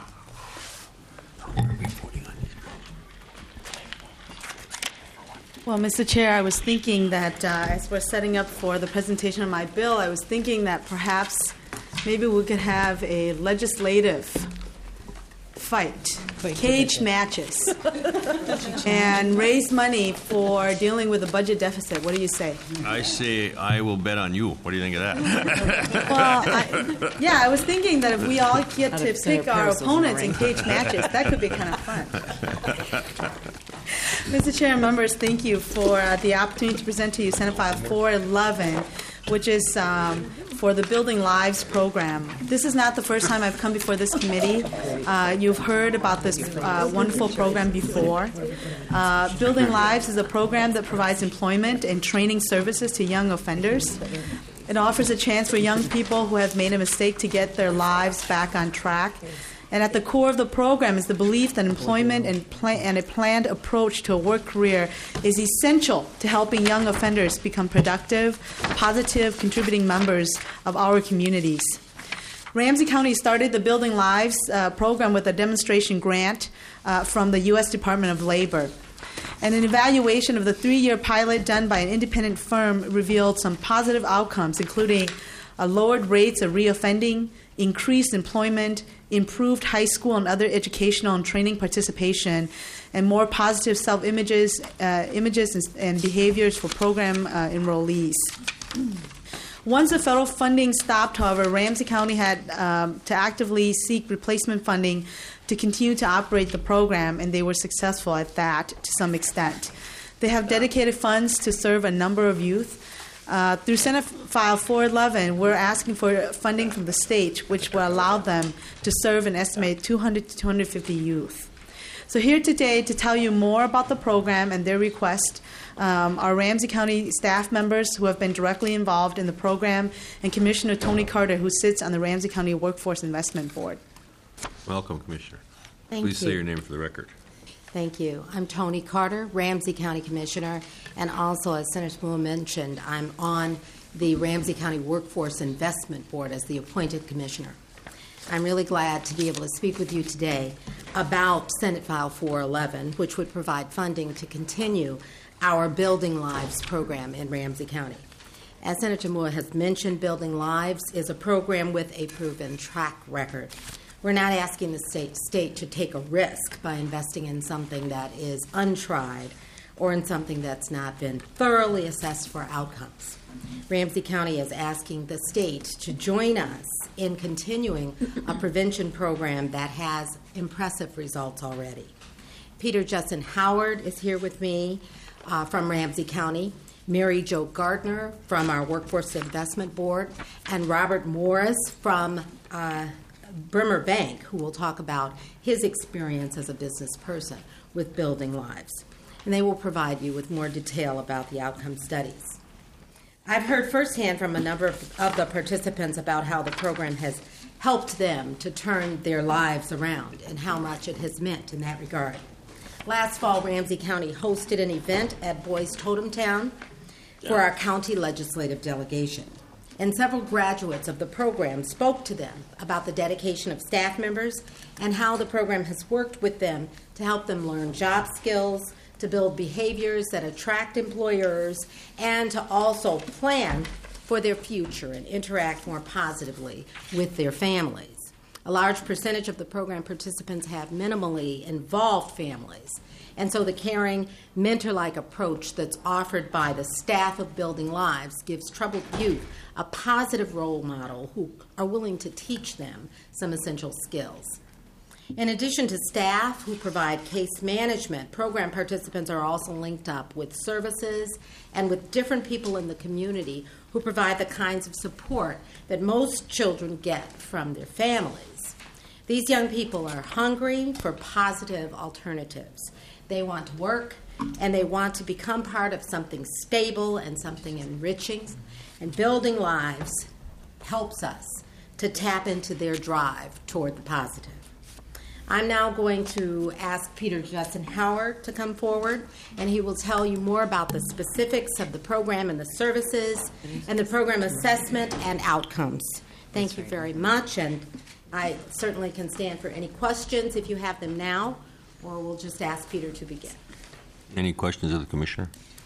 Well, Mister Chair, I was thinking that uh, as we're setting up for the presentation of my bill, I was thinking that perhaps maybe we could have a legislative fight, cage matches, and raise money for dealing with the budget deficit. What do you say? I say I will bet on you. What do you think of that? Well, I, yeah, I was thinking that if we all get to pick our opponents in cage matches, that could be kind of fun. Mister Chair and members, thank you for uh, the opportunity to present to you Senate File four eleven, which is um, for the Building Lives program. This is not the first time I've come before this committee. Uh, you've heard about this uh, wonderful program before. Uh, Building Lives is a program that provides employment and training services to young offenders. It offers a chance for young people who have made a mistake to get their lives back on track. And at the core of the program is the belief that employment and, plan- and a planned approach to a work career is essential to helping young offenders become productive, positive, contributing members of our communities. Ramsey County started the Building Lives uh, program with a demonstration grant uh, from the U S Department of Labor. And an evaluation of the three-year pilot done by an independent firm revealed some positive outcomes, including uh, lowered rates of reoffending, increased employment, improved high school and other educational and training participation, and more positive self-images uh, images and, and behaviors for program uh, enrollees. Once the federal funding stopped, however, Ramsey County had um, to actively seek replacement funding to continue to operate the program, and they were successful at that to some extent. They have dedicated funds to serve a number of youth. Uh, through Senate File four eleven, we're asking for funding from the state, which will allow them to serve an estimated two hundred to two hundred fifty youth. So here today to tell you more about the program and their request um, are Ramsey County staff members who have been directly involved in the program, and Commissioner Tony Carter, who sits on the Ramsey County Workforce Investment Board. Welcome, Commissioner. Thank Please you. say your name for the record. Thank you. I'm Tony Carter, Ramsey County Commissioner, and also, as Senator Moore mentioned, I'm on the Ramsey County Workforce Investment Board as the appointed commissioner. I'm really glad to be able to speak with you today about Senate File four eleven, which would provide funding to continue our Building Lives program in Ramsey County. As Senator Moore has mentioned, Building Lives is a program with a proven track record. We're not asking the state, state to take a risk by investing in something that is untried or in something that's not been thoroughly assessed for outcomes. Ramsey County is asking the state to join us in continuing a prevention program that has impressive results already. Peter Justin Howard is here with me uh, from Ramsey County, Mary Jo Gardner from our Workforce Investment Board, and Robert Morris from uh, Bremer Bank, who will talk about his experience as a business person with Building Lives. And they will provide you with more detail about the outcome studies. I've heard firsthand from a number of, of the participants about how the program has helped them to turn their lives around and how much it has meant in that regard. Last fall, Ramsey County hosted an event at Boys Totem Town for our county legislative delegation. And several graduates of the program spoke to them about the dedication of staff members and how the program has worked with them to help them learn job skills, to build behaviors that attract employers, and to also plan for their future and interact more positively with their families. A large percentage of the program participants have minimally involved families, and so the caring, mentor-like approach that's offered by the staff of Building Lives gives troubled youth a positive role model who are willing to teach them some essential skills. In addition to staff who provide case management, program participants are also linked up with services and with different people in the community who provide the kinds of support that most children get from their families. These young people are hungry for positive alternatives. They want to work, and they want to become part of something stable and something enriching. And Building Lives helps us to tap into their drive toward the positive. I'm now going to ask Peter Justin Howard to come forward, and he will tell you more about the specifics of the program and the services and the program assessment and outcomes. Thank you very much, and I certainly can stand for any questions if you have them now, or we'll just ask Peter to begin. Any questions of the Commissioner?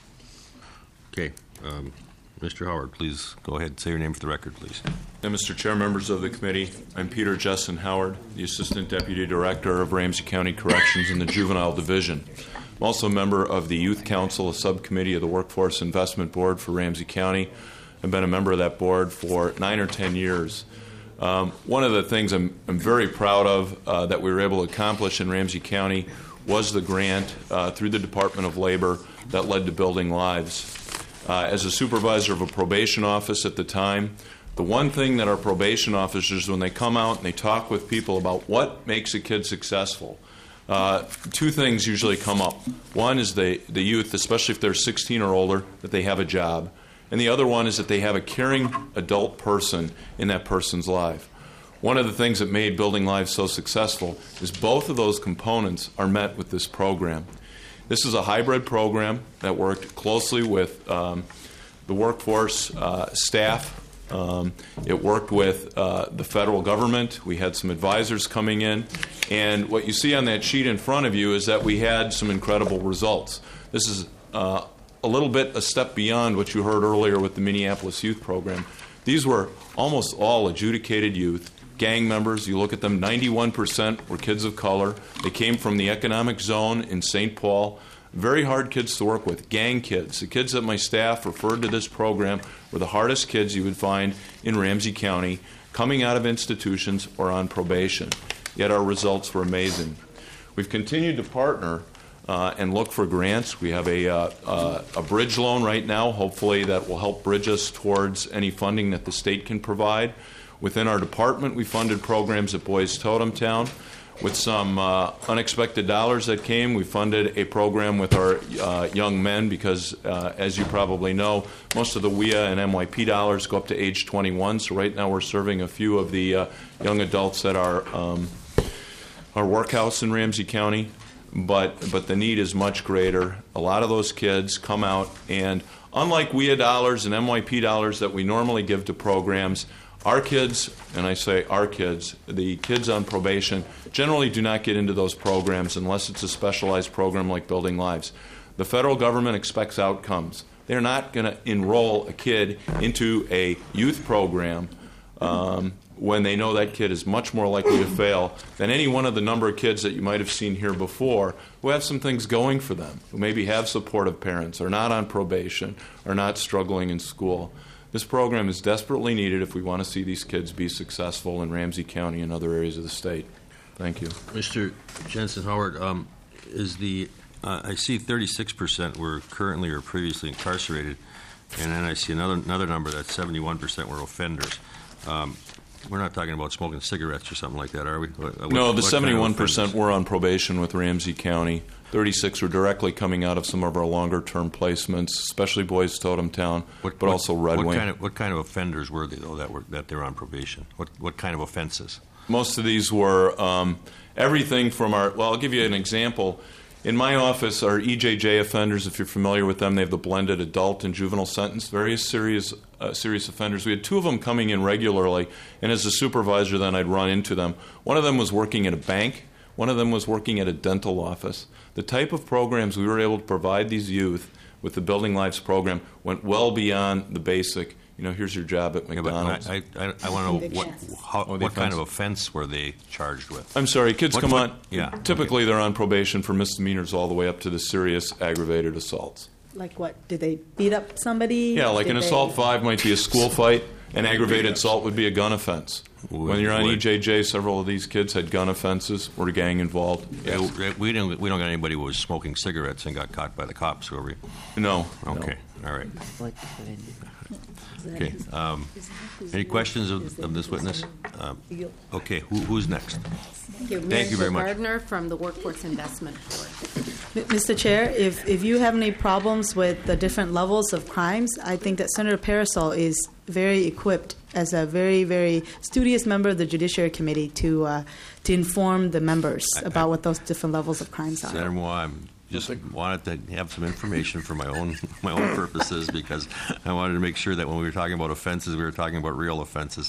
Okay. Um, Mister Howard, please go ahead and say your name for the record, please. And Mister Chair, members of the committee, I'm Peter Justin Howard, the Assistant Deputy Director of Ramsey County Corrections in the Juvenile Division. I'm also a member of the Youth Council, a subcommittee of the Workforce Investment Board for Ramsey County. I've been a member of that board for nine or ten years. Um, one of the things I'm, I'm very proud of uh, that we were able to accomplish in Ramsey County was the grant uh, through the Department of Labor that led to Building Lives. Uh, as a supervisor of a probation office at the time, the one thing that our probation officers, when they come out and they talk with people about what makes a kid successful, uh, two things usually come up. One is the, the youth, especially if they're sixteen or older, that they have a job. And the other one is that they have a caring adult person in that person's life. One of the things that made Building Lives so successful is both of those components are met with this program. This is a hybrid program that worked closely with um, the workforce uh, staff. Um, it worked with uh, the federal government. We had some advisors coming in. And what you see on that sheet in front of you is that we had some incredible results. This is uh, a little bit a step beyond what you heard earlier with the Minneapolis Youth Program. These were almost all adjudicated youth gang members. You look at them, ninety-one percent were kids of color. They came from the economic zone in Saint Paul. Very hard kids to work with, gang kids. The kids that my staff referred to this program were the hardest kids you would find in Ramsey County, coming out of institutions or on probation. Yet our results were amazing. We've continued to partner uh, and look for grants. We have a, uh, uh, a bridge loan right now, hopefully that will help bridge us towards any funding that the state can provide. Within our department, we funded programs at Boys Totem Town. With some uh, unexpected dollars that came, we funded a program with our uh, young men because, uh, as you probably know, most of the W I A and M Y P dollars go up to age twenty-one. So right now we're serving a few of the uh, young adults at our, um, our workhouse in Ramsey County. But, but the need is much greater. A lot of those kids come out, and unlike W I A dollars and M Y P dollars that we normally give to programs, our kids, and I say our kids, the kids on probation, generally do not get into those programs unless it's a specialized program like Building Lives. The federal government expects outcomes. They're not going to enroll a kid into a youth program um, when they know that kid is much more likely to fail than any one of the number of kids that you might have seen here before who have some things going for them, who maybe have supportive parents, are not on probation, are not struggling in school. This program is desperately needed if we want to see these kids be successful in Ramsey County and other areas of the state. Thank you. Mister Jensen Howard, um, is the uh, I see thirty-six percent were currently or previously incarcerated, and then I see another another number that's seventy-one percent were offenders. Um, we're not talking about smoking cigarettes or something like that, are we? What, no, what the seventy-one percent kind of were on probation with Ramsey County. thirty-six were directly coming out of some of our longer-term placements, especially Boys Totem Town, what, but what, also Red what Wing. Kind of, what kind of offenders were they, though, that were that they're on probation? What what kind of offenses? Most of these were um, everything from our, well, I'll give you an example. In my office, our E J J offenders, if you're familiar with them, they have the blended adult and juvenile sentence, various serious uh, serious offenders. We had two of them coming in regularly, and as a supervisor, then I'd run into them. One of them was working at a bank. One of them was working at a dental office. The type of programs we were able to provide these youth with the Building Lives program went well beyond the basic, you know, here's your job at McDonald's. Yeah, I, I, I want to know what, how, Oh, what kind of offense were they charged with? I'm sorry, kids What- come what- on. yeah, Typically, okay. they're on probation for misdemeanors all the way up to the serious aggravated assaults. Like what? Did they beat up somebody? Yeah, like Did an they- assault five might be a school fight. An aggravated assault would be a gun offense. When you're on would- E J J, several of these kids had gun offenses, were gang involved. Yeah, Yes. we don't we don't got anybody who was smoking cigarettes and got caught by the cops, were we? No. Okay. All right. Okay. Um, any questions of, of this witness? Um, okay. Who, who's next? Thank you. Thank you very much. Gardner from the Workforce Investment Board. M- Mister Chair, if, if you have any problems with the different levels of crimes, I think that Senator Parasol is very equipped as a very, very studious member of the Judiciary Committee to uh, to inform the members I- about I- what those different levels of crimes are. Senator Moore, I just wanted to have some information for my own my own purposes because I wanted to make sure that when we were talking about offenses, we were talking about real offenses.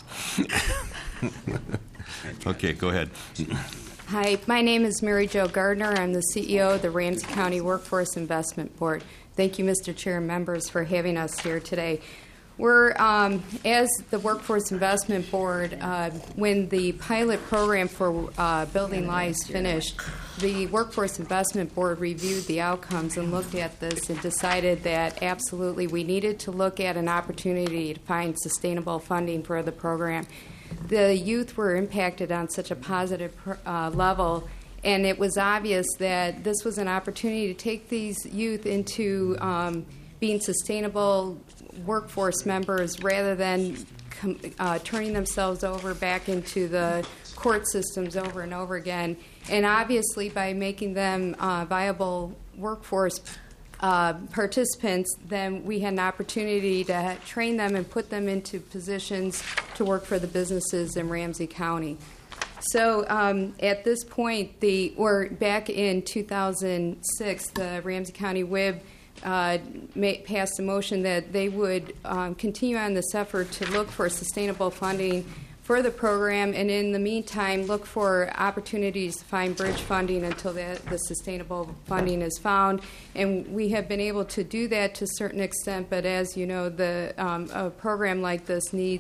Okay, go ahead. Hi, my name is Mary Jo Gardner. I'm the C E O of the Ramsey County Workforce Investment Board. Thank you, Mister Chair and members, for having us here today. We're, um, as the Workforce Investment Board, uh, when the pilot program for uh, Building Lives finished, the Workforce Investment Board reviewed the outcomes and looked at this and decided that absolutely we needed to look at an opportunity to find sustainable funding for the program. The youth were impacted on such a positive uh, level, and it was obvious that this was an opportunity to take these youth into um, being sustainable workforce members rather than com- uh, turning themselves over back into the court systems over and over again. And obviously, by making them uh, viable workforce uh, participants, then we had an opportunity to train them and put them into positions to work for the businesses in Ramsey County. So um, at this point, the or back in two thousand six, the Ramsey County W I B uh, ma- passed a motion that they would um, continue on this effort to look for sustainable funding for the program, and in the meantime, look for opportunities to find bridge funding until the, the sustainable funding is found. And we have been able to do that to a certain extent, but as you know, the um, a program like this needs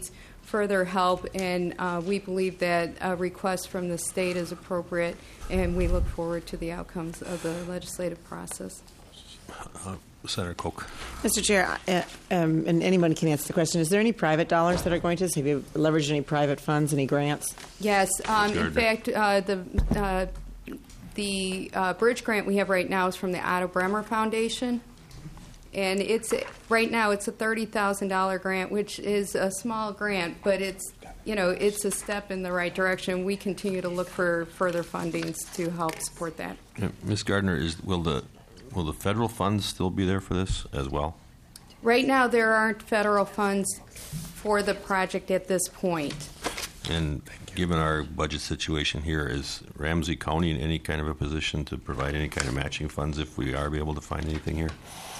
further help, and uh, we believe that a request from the state is appropriate, and we look forward to the outcomes of the legislative process. Uh, Senator Koch. Mister Chair, uh, um, and anyone can answer the question, is there any private dollars that are going to this? Have you leveraged any private funds, any grants? Yes. Um, in fact, uh, the uh, the uh, bridge grant we have right now is from the Otto Bremer Foundation. And it's right now it's a thirty thousand dollars grant, which is a small grant, but it's you know it's a step in the right direction. We continue to look for further fundings to help support that. Yeah, Miz Gardner, is will the will the federal funds still be there for this as well? Right now, there aren't federal funds for the project at this point. And given our budget situation here, is Ramsey County in any kind of a position to provide any kind of matching funds if we are able to find anything here?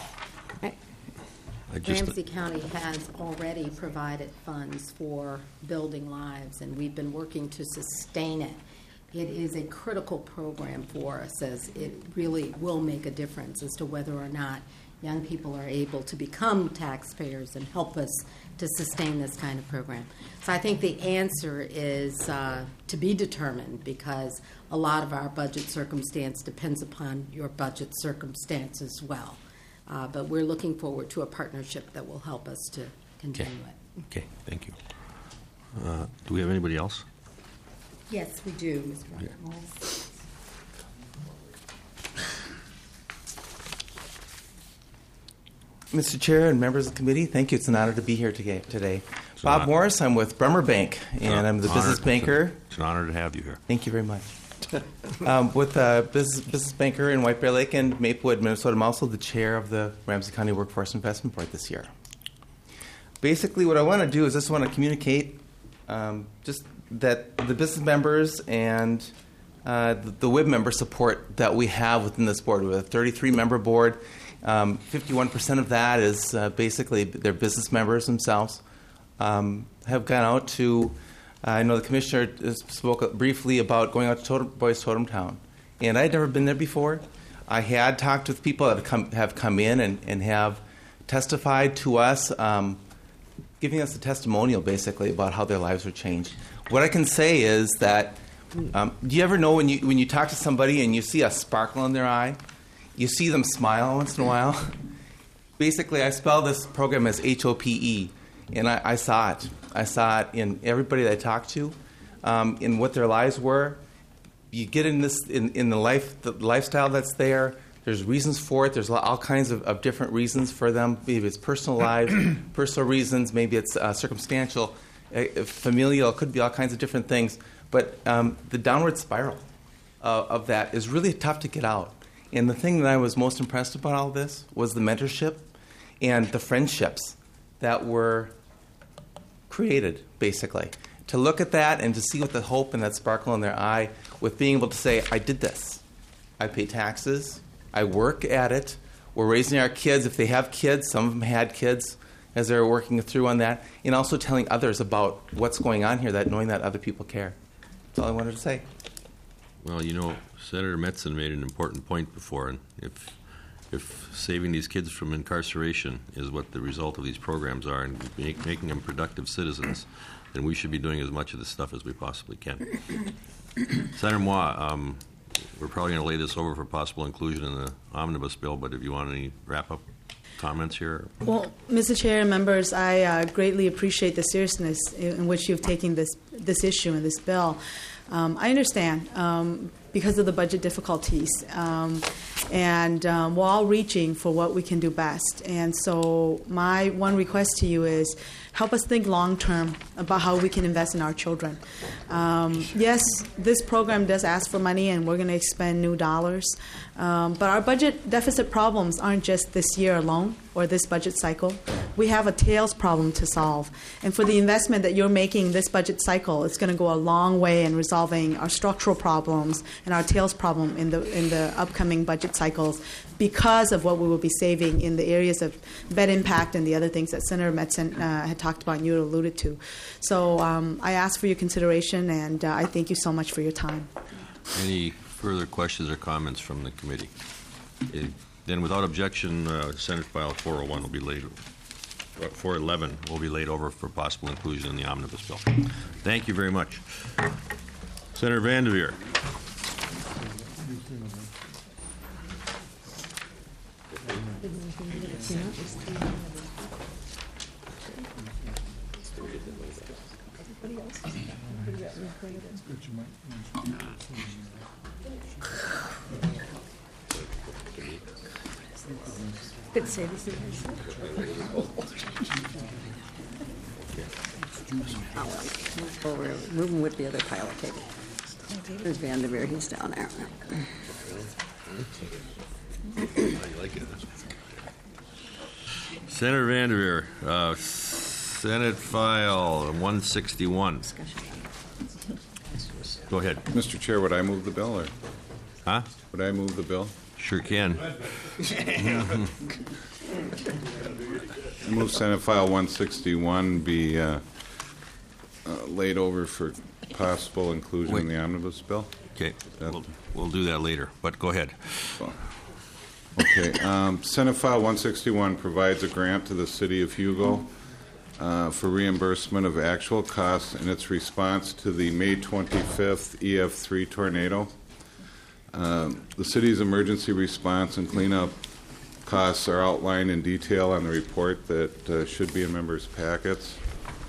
I just, Ramsey County has already provided funds for Building Lives, and we've been working to sustain it. It is a critical program for us, as it really will make a difference as to whether or not young people are able to become taxpayers and help us to sustain this kind of program. So I think the answer is uh, to be determined, because a lot of our budget circumstance depends upon your budget circumstance as well. Uh, but we're looking forward to a partnership that will help us to continue okay. it. Okay, thank you. Uh, do we have anybody else? Yes, we do, Mister Yeah. Morris. Mister Chair and members of the committee, thank you. It's an honor to be here today. Bob honor. Morris, I'm with Bremer Bank, and Uh, I'm the honor- business banker. It's an honor to have you here. Thank you very much. um, with uh, business, business banker in White Bear Lake and Maplewood, Minnesota. I'm also the chair of the Ramsey County Workforce Investment Board this year. Basically, what I want to do is just want to communicate um, just that the business members and uh, the, the W I B member support that we have within this board. We have a thirty-three member board. Um, fifty-one percent of that is uh, basically their business members themselves. Um, have gone out to, uh, I know the commissioner spoke briefly about going out to Totem, Boys Totem Town. And I'd never been there before. I had talked with people that have come, have come in and, and have testified to us, um, giving us a testimonial basically about how their lives were changed. What I can say is that, um, do you ever know when you, when you talk to somebody and you see a sparkle in their eye? You see them smile once in a while? Basically, I spell this program as H O P E. And I, I saw it. I saw it in everybody that I talked to, um, in what their lives were. You get in this in, in the life the lifestyle that's there. There's reasons for it. There's all kinds of, of different reasons for them. Maybe it's personal lives, personal reasons. Maybe it's uh, circumstantial, uh, familial. It could be all kinds of different things. But um, the downward spiral uh, of that is really tough to get out. And the thing that I was most impressed about all this was the mentorship and the friendships that were created, basically. To look at that and to see with the hope and that sparkle in their eye, with being able to say, I did this. I pay taxes. I work at it. We're raising our kids. If they have kids, some of them had kids as they were working through on that. And also telling others about what's going on here, that knowing that other people care. That's all I wanted to say. Well, you know, Senator Metzen made an important point before, and if if saving these kids from incarceration is what the result of these programs are, and make, making them productive citizens, then we should be doing as much of this stuff as we possibly can. Senator Moore, um, we're probably going to lay this over for possible inclusion in the omnibus bill, but if you want any wrap-up comments here? Well, Mister Chair and members, I uh, greatly appreciate the seriousness in which you've taken this this issue and this bill. Um, I understand um, because of the budget difficulties, um, and um, we're all reaching for what we can do best. And so my one request to you is help us think long-term about how we can invest in our children. Um, yes, this program does ask for money, and we're going to expend new dollars. Um, but our budget deficit problems aren't just this year alone or this budget cycle. We have a tails problem to solve. And for the investment that you're making this budget cycle, it's going to go a long way in resolving our structural problems and our tails problem in the in the upcoming budget cycles because of what we will be saving in the areas of bed impact and the other things that Senator Metzen uh, had talked about and you alluded to. So um, I ask for your consideration, and uh, I thank you so much for your time. Any further questions or comments from the committee? Eh, Then, without objection, uh, Senate File four oh one will be laid four eleven will be laid over for possible inclusion in the omnibus bill. Thank you very much. Senator Vanderveer. Good save. Over, moving with the other pile of paper. There's Vanderveer, he's down there. Senator Vanderveer, uh, Senate File one sixty-one. Go ahead. Mister Chair, would I move the bill, or? Huh? Would I move the bill? Sure can. I move Senate File one sixty-one be uh, uh, laid over for possible inclusion Wait. in the omnibus bill. Okay, we'll, we'll do that later, but go ahead. Okay. Um, Senate File one sixty-one provides a grant to the City of Hugo uh, for reimbursement of actual costs in its response to the May twenty-fifth E F three tornado. Uh, the city's emergency response and cleanup costs are outlined in detail on the report that uh, should be in members' packets.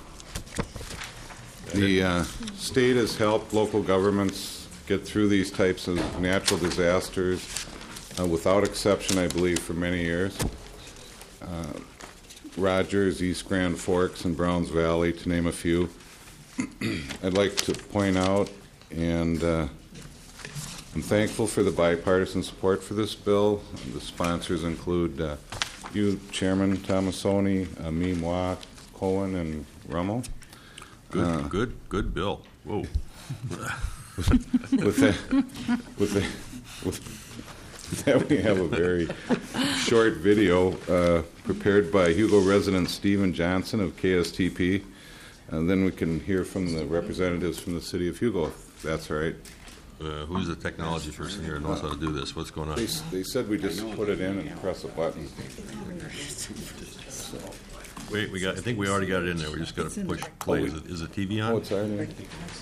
The uh, state has helped local governments get through these types of natural disasters uh, without exception, I believe, for many years. Uh, Rogers, East Grand Forks, and Browns Valley, to name a few. I'd like to point out, and uh, I'm thankful for the bipartisan support for this bill. The sponsors include uh, you, Chairman Tomasoni, uh, me, Moi, Cohen, and Rummel. Good, Uh, good, good bill. Whoa. with that, with that, with that, we have a very short video uh, prepared by Hugo resident Stephen Johnson of K S T P, and then we can hear from the representatives from the City of Hugo, if that's all right. Uh, who's the technology person here who knows how to do this? What's going on? They, they said we just put it in and press a button. So. Wait, we got. I think we already got it in there. We just got to push play. Is, it, is the T V on? Oh, it's on there.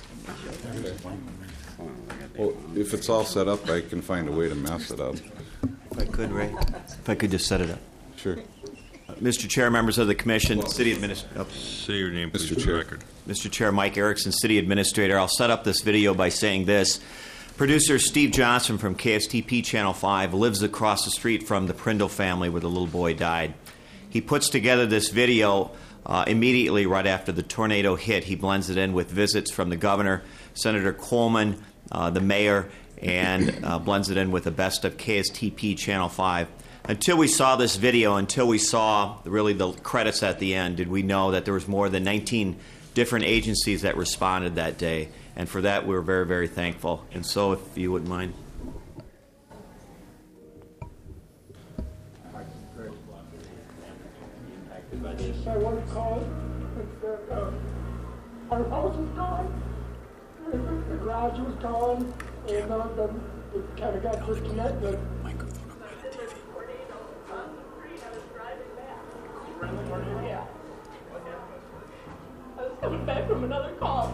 Well, if it's all set up, I can find a way to mess it up. If I could, Ray. If I could just set it up. Sure. Uh, Mister Chair, members of the Commission, City Administrator. Say your name, please, Mister for the Chair. record. Mister Chair, Mike Erickson, City Administrator. I'll set up this video by saying this. Producer Steve Johnson from K S T P Channel five lives across the street from the Prindle family where the little boy died. He puts together this video uh, immediately right after the tornado hit. He blends it in with visits from the governor, Senator Coleman, uh, the mayor, and uh, blends it in with the best of K S T P Channel five. Until we saw this video, until we saw really the credits at the end, did we know that there was more than nineteen different agencies that responded that day. And for that, we were very, very thankful. And so, if you wouldn't mind. I want to call it. Uh, our house is gone. The, the garage was gone, and uh, the, the kind of got disconnected. Yeah. I was coming back from another call.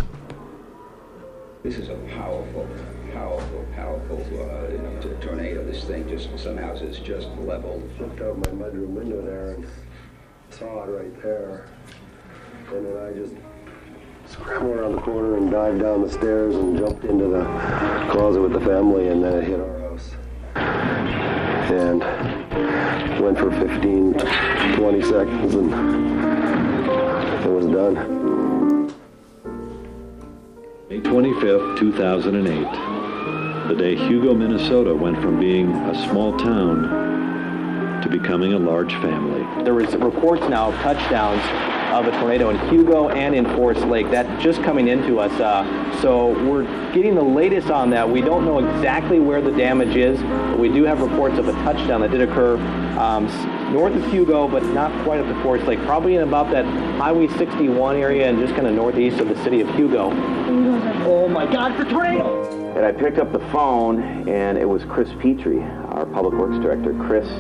This is a powerful, powerful, powerful uh, you know, t- tornado. This thing just, some houses just leveled. Looked out my bedroom window there and saw it right there. And then I just scrambled around the corner and dived down the stairs and jumped into the closet with the family, and then it hit our house. And went for fifteen, twenty seconds, and it was done. May twenty-fifth, two thousand eight, the day Hugo, Minnesota went from being a small town to becoming a large family. There was reports now of touchdowns of a tornado in Hugo and in Forest Lake. That just coming into us. Uh, so we're getting the latest on that. We don't know exactly where the damage is, but we do have reports of a touchdown that did occur um, north of Hugo, but not quite at the Forest Lake, probably in about that Highway sixty-one area and just kind of northeast of the city of Hugo. Oh my God, the tornado! And I picked up the phone, and it was Chris Petrie, our Public Works Director. Chris,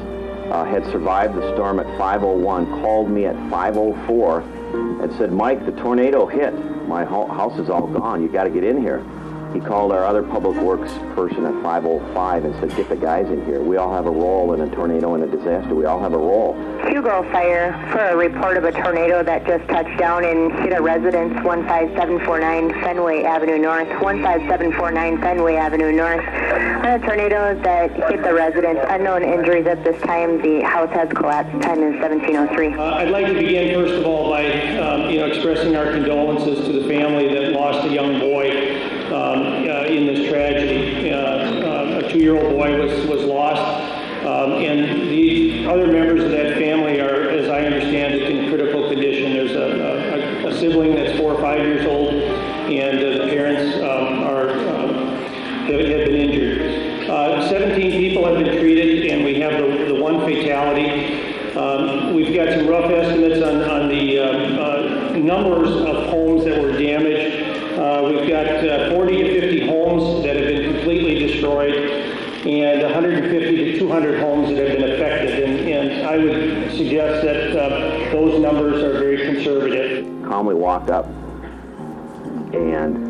uh, had survived the storm at five oh one called me at five oh four and said, Mike, the tornado hit. My house is all gone. You got to get in here. He called our other public works person at five oh five and said, get the guys in here. We all have a role in a tornado and a disaster. We all have a role. Hugo Fire for a report of a tornado that just touched down and hit a residence, one five seven four nine Fenway Avenue North, one five seven four nine Fenway Avenue North. A tornado that hit the residence. Unknown injuries at this time. The house has collapsed. Time is seventeen oh three. Uh, I'd like to begin, first of all, by um, you know expressing our condolences to the family that lost a young boy um, uh, in this tragedy. Uh, uh, a two-year-old boy was, was lost. Um, and the other members of that family are, as I understand it, in critical condition. There's a, a, a sibling that's four or five years old, and uh, the parents um, are um, have, have been injured. Uh, seventeen people have been treated, and we have the, the one fatality. Um, we've got some rough estimates on, on the uh, uh, numbers of homes that were damaged. Uh, we've got uh, forty to fifty homes that have been completely destroyed, and one hundred fifty to two hundred homes that have been affected. And, and I would suggest that uh, those numbers are very conservative. Calmly walked up, and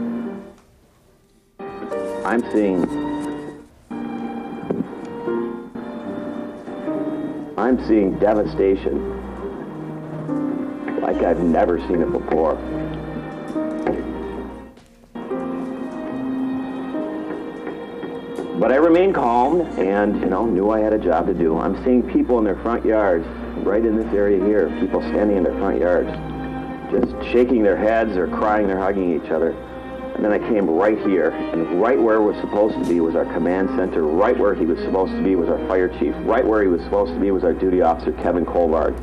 I'm seeing, I'm seeing devastation like I've never seen it before. But I remained calm and, you know, knew I had a job to do. I'm seeing people in their front yards, right in this area here, people standing in their front yards, just shaking their heads or crying, they're hugging each other. And then I came right here, and right where we're supposed to be was our command center, right where he was supposed to be was our fire chief, right where he was supposed to be was our duty officer, Kevin Colvard.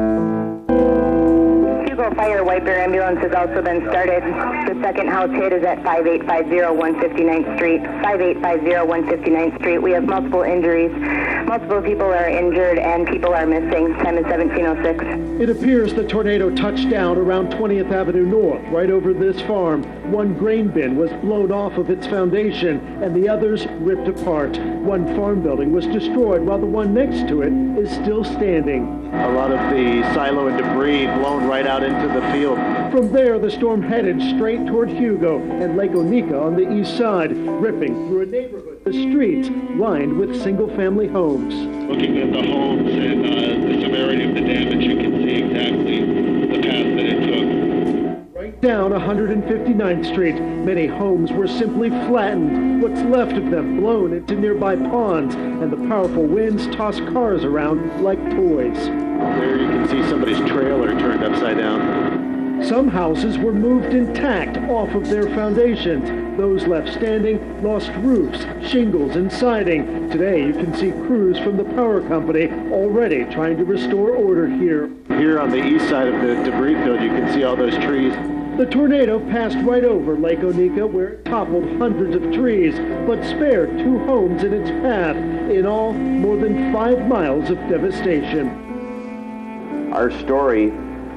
Hugo Fire White Bear Ambulance has also been started. The second house hit is at five eight five zero one fifty-ninth Street. five eight five zero one fifty-ninth Street. We have multiple injuries. Multiple people are injured and people are missing. Time is seventeen oh six. It appears the tornado touched down around twentieth Avenue North, right over this farm. One grain bin was blown off of its foundation and the others ripped apart. One farm building was destroyed while the one next to it is still standing. A lot of the silo and debris blown right out into the field. From there, the storm headed straight toward Hugo and Lake Onika on the east side, ripping through a neighborhood. The streets lined with single-family homes. Looking at the homes and uh, the severity of the damage, you can see exactly the path that it took. Right down one hundred fifty-ninth Street, many homes were simply flattened, what's left of them blown into nearby ponds, and the powerful winds tossed cars around like toys. There you can see somebody's trailer turned upside down. Some houses were moved intact off of their foundations. Those left standing lost roofs, shingles, and siding. Today you can see crews from the power company already trying to restore order here. Here on the east side of the debris field, you can see all those trees. The tornado passed right over Lake Onika, where it toppled hundreds of trees, but spared two homes in its path. In all, more than five miles of devastation. Our story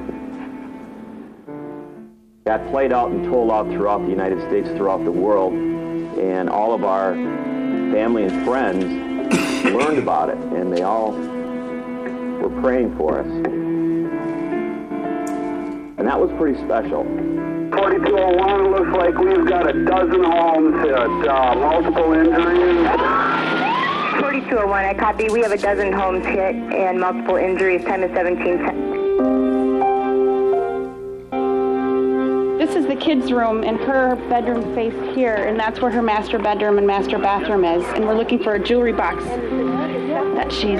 got played out and told out throughout the United States, throughout the world, and all of our family and friends learned about it, and they all were praying for us. And that was pretty special. forty-two oh one, looks like we've got a dozen homes hit, uh, multiple injuries. forty-two oh one, I copy. We have a dozen homes hit and multiple injuries. Time is seventeen ten. This is the kids' room, and her bedroom faced here, and that's where her master bedroom and master bathroom is. And we're looking for a jewelry box that she's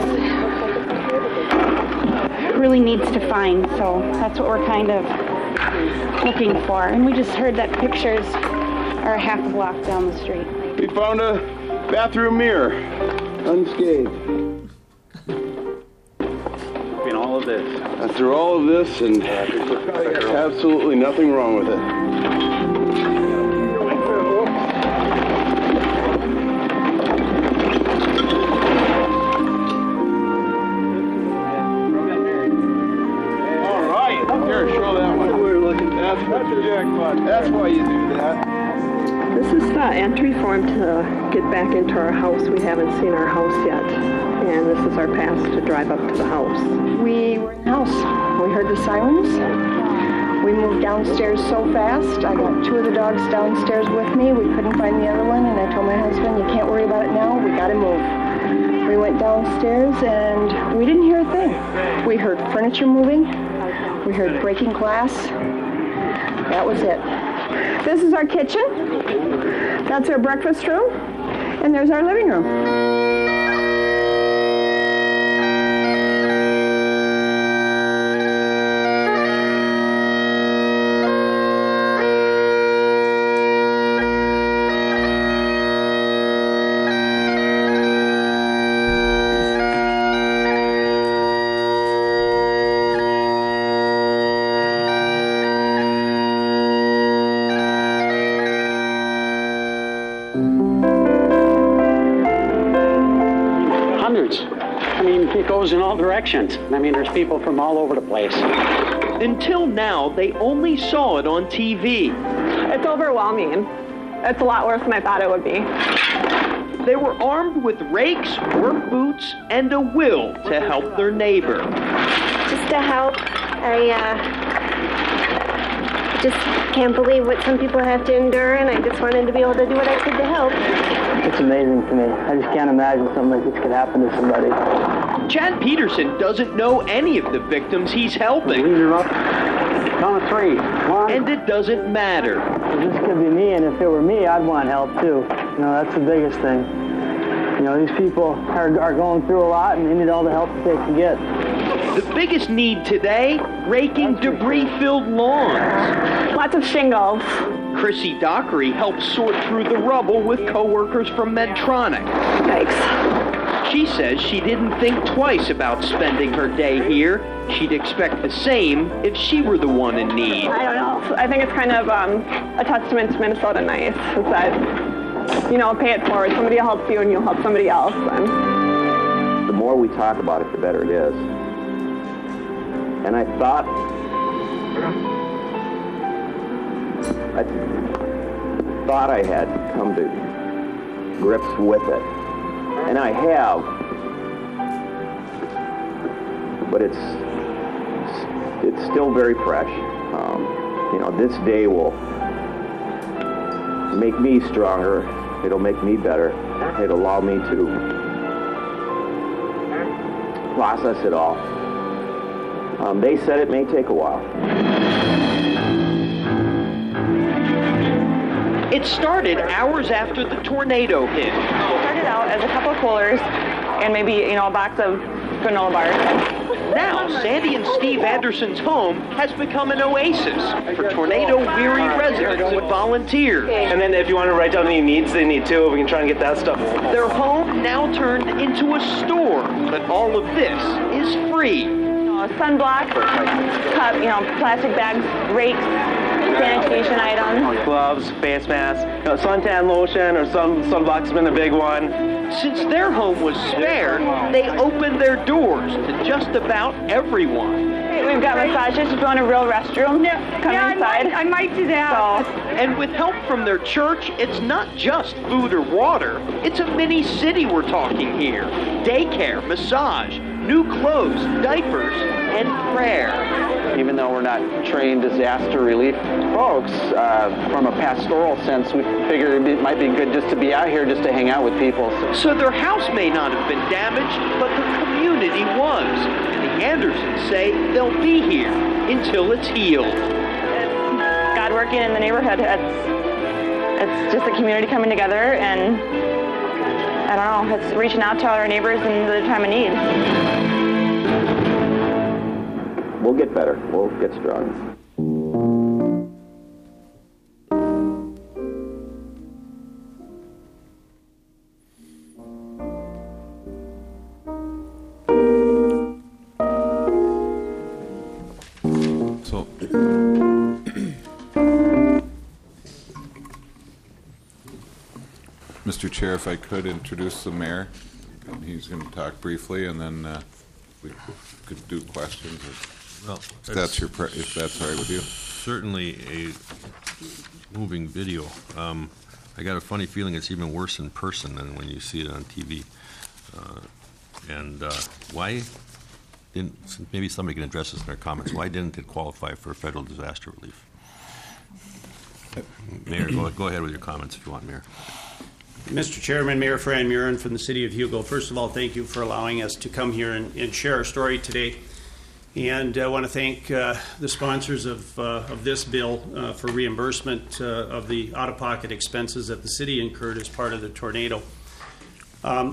really needs to find, so that's what we're kind of looking for. And we just heard that pictures are a half a block down the street. We found a bathroom mirror, unscathed. In all of this. After all of this, and there's absolutely nothing wrong with it. All right, here, show that one. We're looking. That's, that's a jackpot. That's why you do that. This is the entry form to get back into our house. We haven't seen our house yet, and this is our path to drive up to the house. We were in the house. We heard the sirens. We moved downstairs so fast. I got two of the dogs downstairs with me. We couldn't find the other one, and I told my husband, you can't worry about it now. We got to move. We went downstairs, and we didn't hear a thing. We heard furniture moving. We heard breaking glass. That was it. This is our kitchen. That's our breakfast room. And there's our living room. Goes in all directions. I mean, there's people from all over the place. Until now, they only saw it on T V. It's overwhelming. It's a lot worse than I thought it would be. They were armed with rakes, work boots, and a will to help their neighbor. Just to help. I uh, just can't believe what some people have to endure, and I just wanted to be able to do what I could to help. It's amazing to me. I just can't imagine something like this could happen to somebody. Chad Peterson doesn't know any of the victims he's helping. Lead her up. Count of three. One. And it doesn't matter. This could be me, and if it were me, I'd want help too. You know, that's the biggest thing. You know, these people are, are going through a lot, and they need all the help that they can get. The biggest need today, raking debris-filled lawns. Lots of shingles. Chrissy Dockery helped sort through the rubble with coworkers from Medtronic. Yikes. She says she didn't think twice about spending her day here. She'd expect the same if she were the one in need. I don't know. I think it's kind of um, a testament to Minnesota Nice. It's that, you know, pay it forward. Somebody helps you and you'll help somebody else. And the more we talk about it, the better it is. And I thought, I thought I had come to grips with it. And I have, but it's it's still very fresh. Um, you know, this day will make me stronger. It'll make me better. It'll allow me to process it all. Um, they said it may take a while. It started hours after the tornado hit. It started out as a couple of coolers and maybe, you know, a box of granola bars. Now, Sandy and Steve Anderson's home has become an oasis for tornado-weary residents and volunteers. And then if you want to write down any needs they need too, we can try and get that stuff. Their home now turned into a store, but all of this is free. You know, sunblock, cup, you know, plastic bags, rakes, sanitation items. Gloves, face masks, you know, suntan lotion or sun sunblock's been a big one. Since their home was spared, they opened their doors to just about everyone. We've got massages if you want a real restroom. Yeah, come yeah, inside. I might, I might do that. So, and with help from their church, it's not just food or water. It's a mini city we're talking here. Daycare, massage, new clothes, diapers, and prayer. Even though we're not trained disaster relief folks, uh, from a pastoral sense, we figured it might be good just to be out here, just to hang out with people. So their house may not have been damaged, but the community was. And the Andersons say they'll be here until it's healed. God working in the neighborhood. It's, it's just a community coming together, and I don't know, it's reaching out to our neighbors in the time of need. We'll get better. We'll get strong. So, Mister Chair, if I could introduce the mayor, and he's going to talk briefly, and then uh, we could do questions. Or, well, if that's your, pre- if that's all right with you. Certainly a moving video. Um, I got a funny feeling it's even worse in person than when you see it on T V. Uh, and uh, why didn't, maybe somebody can address this in their comments, why didn't it qualify for federal disaster relief? Mayor, go, go ahead with your comments if you want, Mayor. Mister Chairman, Mayor Fran Murin from the City of Hugo. First of all, thank you for allowing us to come here and, and share our story today. And I want to thank uh, the sponsors of, uh, of this bill uh, for reimbursement uh, of the out-of-pocket expenses that the city incurred as part of the tornado. Um,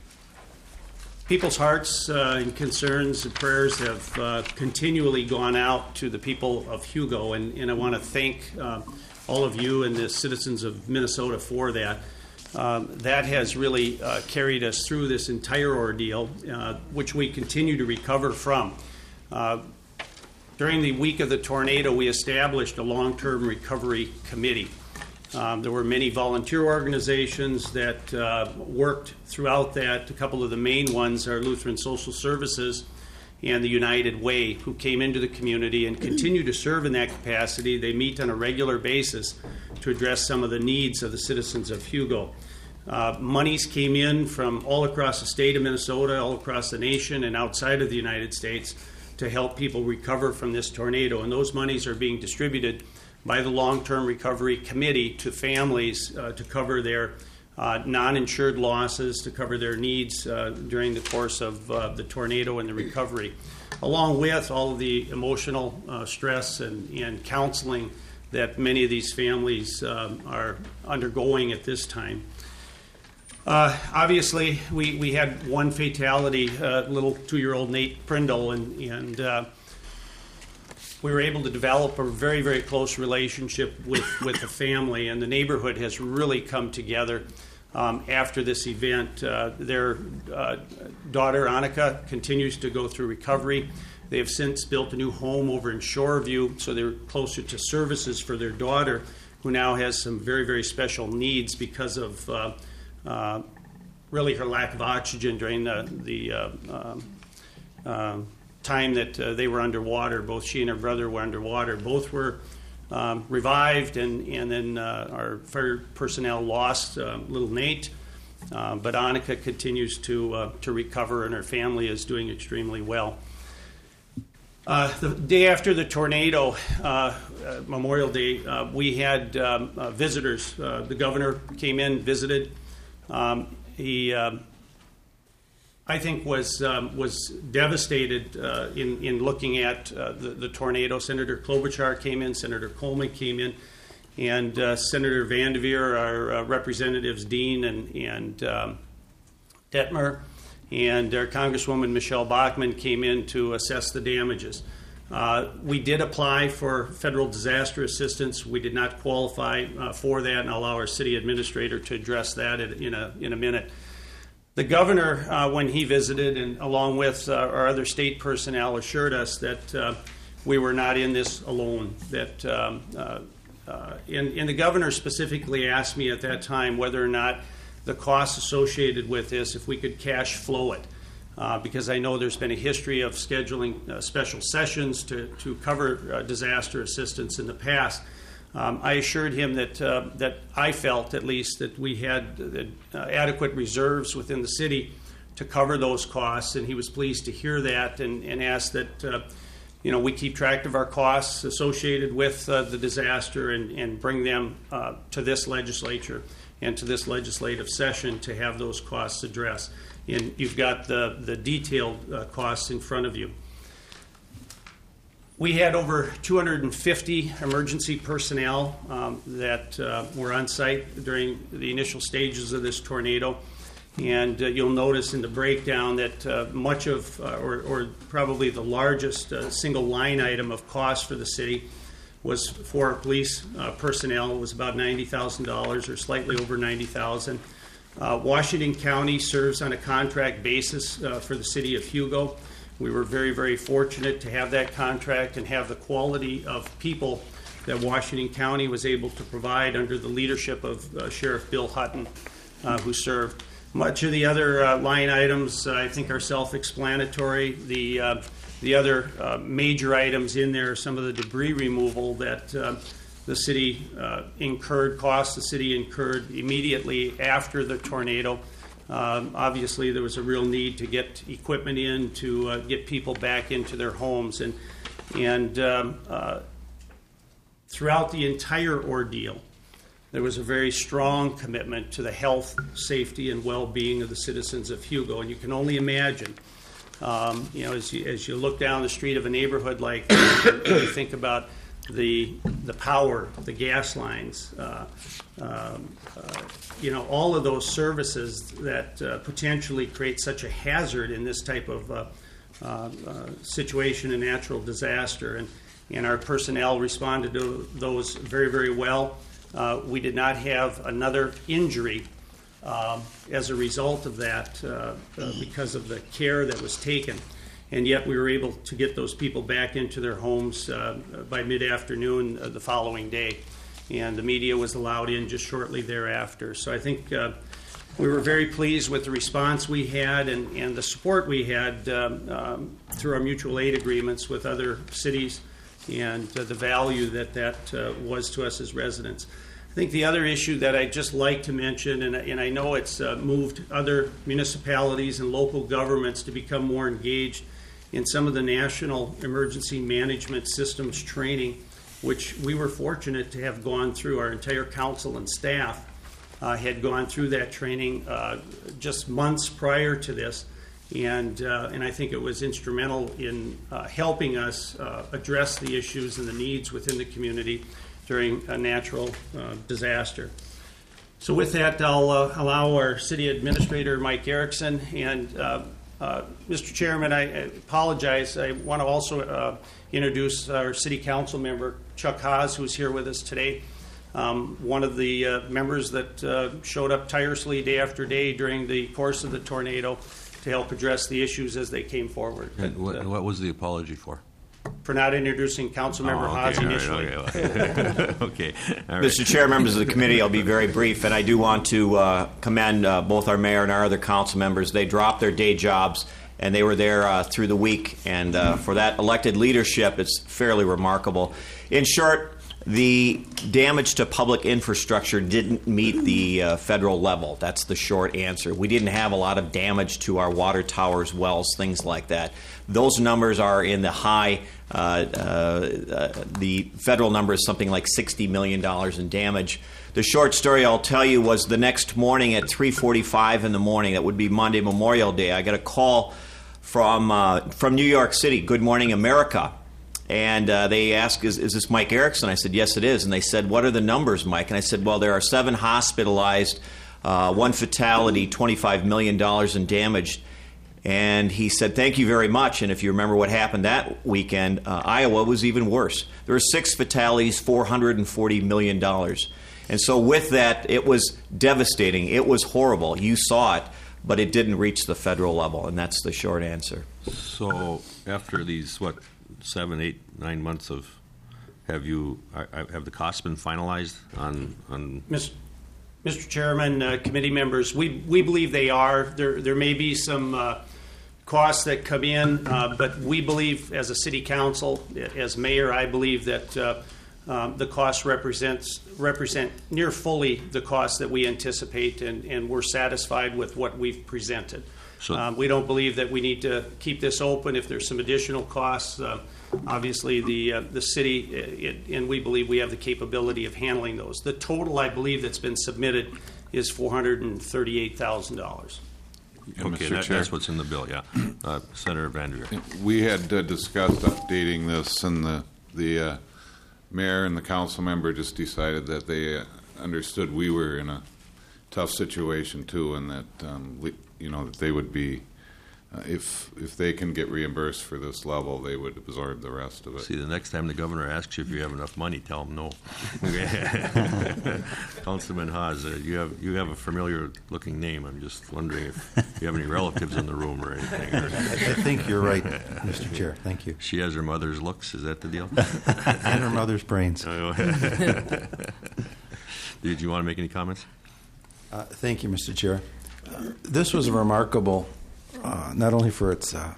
people's hearts uh, and concerns and prayers have uh, continually gone out to the people of Hugo, and, and I want to thank uh, all of you and the citizens of Minnesota for that. Um, that has really uh, carried us through this entire ordeal, uh, which we continue to recover from. Uh, during the week of the tornado, we established a long-term recovery committee. Um, there were many volunteer organizations that uh, worked throughout that. A couple of the main ones are Lutheran Social Services and the United Way, who came into the community and continue to serve in that capacity. They meet on a regular basis to address some of the needs of the citizens of Hugo. Uh, monies came in from all across the state of Minnesota, all across the nation, and outside of the United States to help people recover from this tornado. And those monies are being distributed by the Long-Term Recovery Committee to families uh, to cover their uh, non-insured losses, to cover their needs uh, during the course of uh, the tornado and the recovery, along with all of the emotional uh, stress and, and counseling that many of these families um, are undergoing at this time. Uh, obviously, we, we had one fatality, uh, little two-year-old Nate Prindle, and, and uh, we were able to develop a very, very close relationship with, with the family, and the neighborhood has really come together um, after this event. Uh, their uh, daughter, Annika, continues to go through recovery. They have since built a new home over in Shoreview, so they're closer to services for their daughter, who now has some very, very special needs because of uh, uh, really her lack of oxygen during the, the uh, um, uh, time that uh, they were underwater. Both she and her brother were underwater. Both were um, revived, and, and then uh, our fire personnel lost uh, little Nate. Uh, but Annika continues to, uh, to recover, and her family is doing extremely well. Uh, the day after the tornado, uh, uh, Memorial Day, uh, we had um, uh, visitors. Uh, the governor came in, visited. Um, he, uh, I think, was um, was devastated uh, in in looking at uh, the, the tornado. Senator Klobuchar came in, Senator Coleman came in, and uh, Senator Vanderveer, our uh, representatives Dean and and um, Detmer, and our Congresswoman Michelle Bachmann came in to assess the damages. Uh, we did apply for federal disaster assistance. We did not qualify uh, for that, and I'll allow our city administrator to address that in a, in a minute. The governor, uh, when he visited, and along with uh, our other state personnel, assured us that uh, we were not in this alone. That um, uh, uh, and, and the governor specifically asked me at that time whether or not the costs associated with this, if we could cash flow it, uh, because I know there's been a history of scheduling uh, special sessions to, to cover uh, disaster assistance in the past. Um, I assured him that uh, that I felt, at least, that we had uh, adequate reserves within the city to cover those costs, and he was pleased to hear that, and, and asked that uh, you know we keep track of our costs associated with uh, the disaster and, and bring them uh, to this legislature and to this legislative session to have those costs addressed. And you've got the, the detailed uh, costs in front of you. We had over two hundred fifty emergency personnel um, that uh, were on site during the initial stages of this tornado. And uh, you'll notice in the breakdown that uh, much of, uh, or, or probably the largest uh, single line item of cost for the city was for our police uh, personnel. It was about ninety thousand dollars, or slightly over ninety thousand dollars. Uh, Washington County serves on a contract basis uh, for the city of Hugo. We were very, very fortunate to have that contract and have the quality of people that Washington County was able to provide under the leadership of uh, Sheriff Bill Hutton, uh, who served. Much of the other uh, line items, uh, I think, are self-explanatory. The uh, the other uh, major items in there are some of the debris removal that uh, the city uh, incurred costs, the city incurred immediately after the tornado. Um, obviously, there was a real need to get equipment in to uh, get people back into their homes. And, and um, uh, throughout the entire ordeal, there was a very strong commitment to the health, safety, and well-being of the citizens of Hugo. And you can only imagine, um, you know, as you, as you look down the street of a neighborhood like this, and you think about the the power, the gas lines, uh, um, uh, you know, all of those services that uh, potentially create such a hazard in this type of uh, uh, uh, situation, a natural disaster. And, and our personnel responded to those very, very well. Uh, we did not have another injury um, as a result of that uh, uh, because of the care that was taken. And yet we were able to get those people back into their homes uh, by mid-afternoon uh, the following day. And the media was allowed in just shortly thereafter. So I think uh, we were very pleased with the response we had and, and the support we had um, um, through our mutual aid agreements with other cities and uh, the value that that uh, was to us as residents. I think the other issue that I'd just like to mention, and, and I know it's uh, moved other municipalities and local governments to become more engaged in some of the national emergency management systems training, which we were fortunate to have gone through. Our entire council and staff uh, had gone through that training uh, just months prior to this, and uh, and I think it was instrumental in uh, helping us uh, address the issues and the needs within the community during a natural uh, disaster. So with that, I'll uh, allow our city administrator, Mike Erickson, and uh, Uh, Mister Chairman, I, I apologize. I want to also uh, introduce our City Council member, Chuck Haas, who's here with us today. Um, one of the uh, members that uh, showed up tirelessly day after day during the course of the tornado to help address the issues as they came forward. And what, uh, what was the apology for? For not introducing Councilmember oh, okay, Haas initially. Right, okay, okay. All right. Mister Chair, members of the committee, I'll be very brief, and I do want to uh, commend uh, both our mayor and our other council members. They dropped their day jobs, and they were there uh, through the week, and uh, for that elected leadership, it's fairly remarkable. In short, the damage to public infrastructure didn't meet the uh, federal level. That's the short answer. We didn't have a lot of damage to our water towers, wells, things like that. Those numbers are in the high. Uh, uh, uh, the federal number is something like sixty million dollars in damage. The short story I'll tell you was the next morning at three forty-five in the morning, that would be Monday, Memorial Day, I got a call from uh, from New York City, Good Morning America. And uh, they asked, is, is this Mike Erickson? I said, yes, it is. And they said, what are the numbers, Mike? And I said, well, there are seven hospitalized, uh, one fatality, twenty-five million dollars in damage. And he said, thank you very much. And if you remember what happened that weekend, uh, Iowa was even worse. There were six fatalities, four hundred forty million dollars. And so with that, it was devastating. It was horrible. You saw it, but it didn't reach the federal level. And that's the short answer. So after these, what, seven, eight, nine months of, have you, have the costs been finalized on? on Mister Chairman, uh, committee members, we, we believe they are. There there may be some uh, costs that come in, uh, but we believe as a city council, as mayor, I believe that uh, um, the costs represents represent near fully the costs that we anticipate, and, and we're satisfied with what we've presented. So, um, we don't believe that we need to keep this open. If there's some additional costs, uh, obviously the uh, the city, it, and we believe we have the capability of handling those. The total, I believe, that's been submitted is four hundred thirty-eight thousand dollars. Okay, that, that's what's in the bill, yeah. Uh, Senator Vander. We had uh, discussed updating this, and the, the uh, mayor and the council member just decided that they uh, understood we were in a tough situation too, and that um, we, you know, that they would be, uh, if if they can get reimbursed for this level, they would absorb the rest of it. See, the next time the governor asks you if you have enough money, tell him no. Councilman Haas, uh, you have you have a familiar-looking name. I'm just wondering if you have any relatives in the room or anything. Or I think you're right, Mister Chair. Thank you. She has her mother's looks. Is that the deal? And her mother's brains. Did you want to make any comments? Uh, thank you, Mister Chair. Uh, this was remarkable, uh, not only for its uh,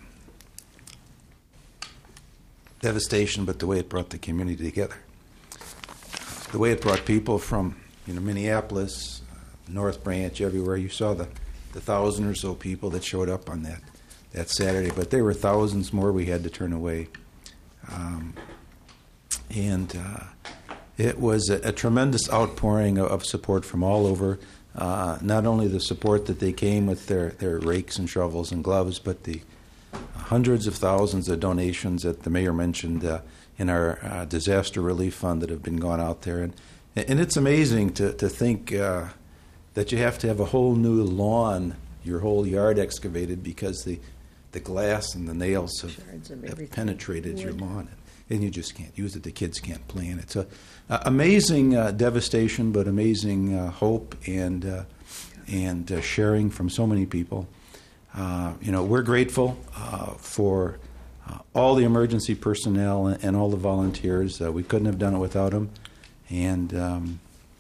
devastation, but the way it brought the community together. the way it brought people from, you know, Minneapolis, North Branch, everywhere. You saw the, the thousand or so people that showed up on that, that Saturday, but there were thousands more we had to turn away. Um, and uh, it was a, a tremendous outpouring of, of support from all over, uh, not only the support that they came with their, their rakes and shovels and gloves, but the hundreds of thousands of donations that the mayor mentioned uh, in our uh, disaster relief fund that have been gone out there. And, and it's amazing to, to think uh, that you have to have a whole new lawn, your whole yard excavated because the, the glass and the nails have, have penetrated your lawn. And you just can't use it. The kids can't play in it. So uh, amazing uh, devastation, but amazing uh, hope and, uh, and uh, sharing from so many people. Uh, you know, we're grateful uh, for uh, all the emergency personnel and, and all the volunteers. Uh, we couldn't have done it without them. And um,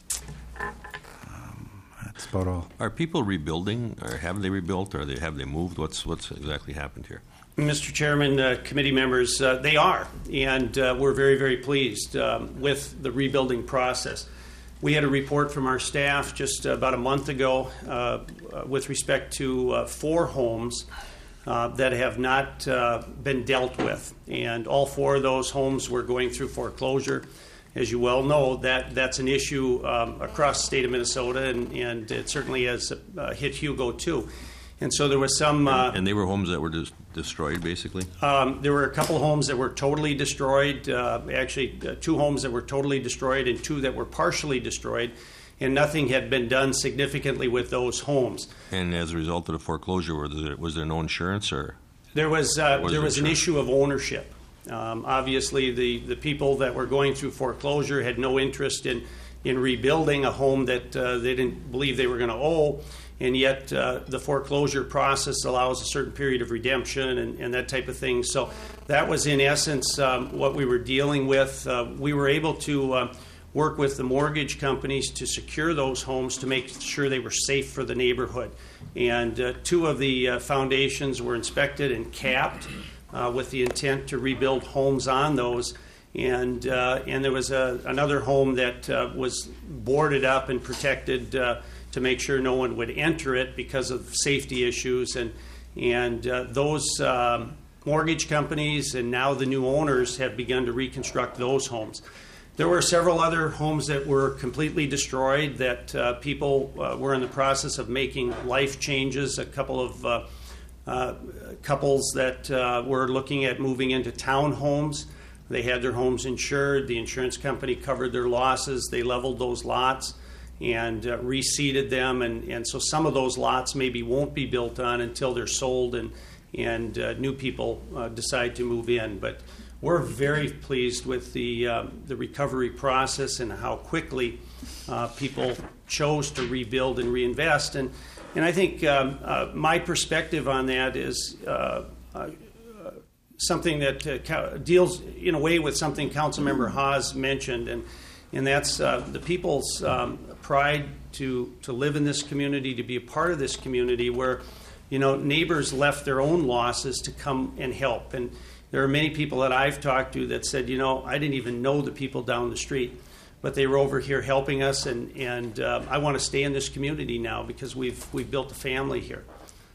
um, that's about all. Are people rebuilding, or have they rebuilt, or they, have they moved? What's what's exactly happened here? Mister Chairman, uh, committee members, uh, they are, and uh, we're very, very pleased um, with the rebuilding process. We had a report from our staff just about a month ago uh, with respect to uh, four homes uh, that have not uh, been dealt with, and all four of those homes were going through foreclosure. As you well know, that that's an issue um, across the state of Minnesota, and, and it certainly has uh, hit Hugo too. And so there was some... Uh, and they were homes that were des- destroyed, basically? Um, there were a couple of homes that were totally destroyed, uh, actually uh, two homes that were totally destroyed and two that were partially destroyed, and nothing had been done significantly with those homes. And as a result of the foreclosure, was there, was there no insurance? Or There was, uh, was there there was an insurance? issue of ownership. Um, obviously, the, the people that were going through foreclosure had no interest in, in rebuilding a home that uh, they didn't believe they were going to owe. And yet uh, the foreclosure process allows a certain period of redemption and, and that type of thing. So that was, in essence, um, what we were dealing with. Uh, we were able to uh, work with the mortgage companies to secure those homes to make sure they were safe for the neighborhood. And uh, two of the uh, foundations were inspected and capped uh, with the intent to rebuild homes on those. And, uh, and there was a, another home that uh, was boarded up and protected uh, to make sure no one would enter it because of safety issues. And, and uh, those um, mortgage companies and now the new owners have begun to reconstruct those homes. There were several other homes that were completely destroyed that uh, people uh, were in the process of making life changes. A couple of uh, uh, couples that uh, were looking at moving into townhomes. They had their homes insured. The insurance company covered their losses. They leveled those lots and uh, reseeded them, and, and so some of those lots maybe won't be built on until they're sold and, and uh, new people uh, decide to move in. But we're very pleased with the, uh, the recovery process and how quickly uh, people chose to rebuild and reinvest. And, and I think um, uh, my perspective on that is uh, uh, something that uh, deals in a way with something Councilmember Haas mentioned, and and that's uh, the people's um, pride to to live in this community, to be a part of this community, where you know neighbors left their own losses to come and help. And there are many people that I've talked to that said, you know, I didn't even know the people down the street, but they were over here helping us, and and uh, I want to stay in this community now because we've we've built a family here.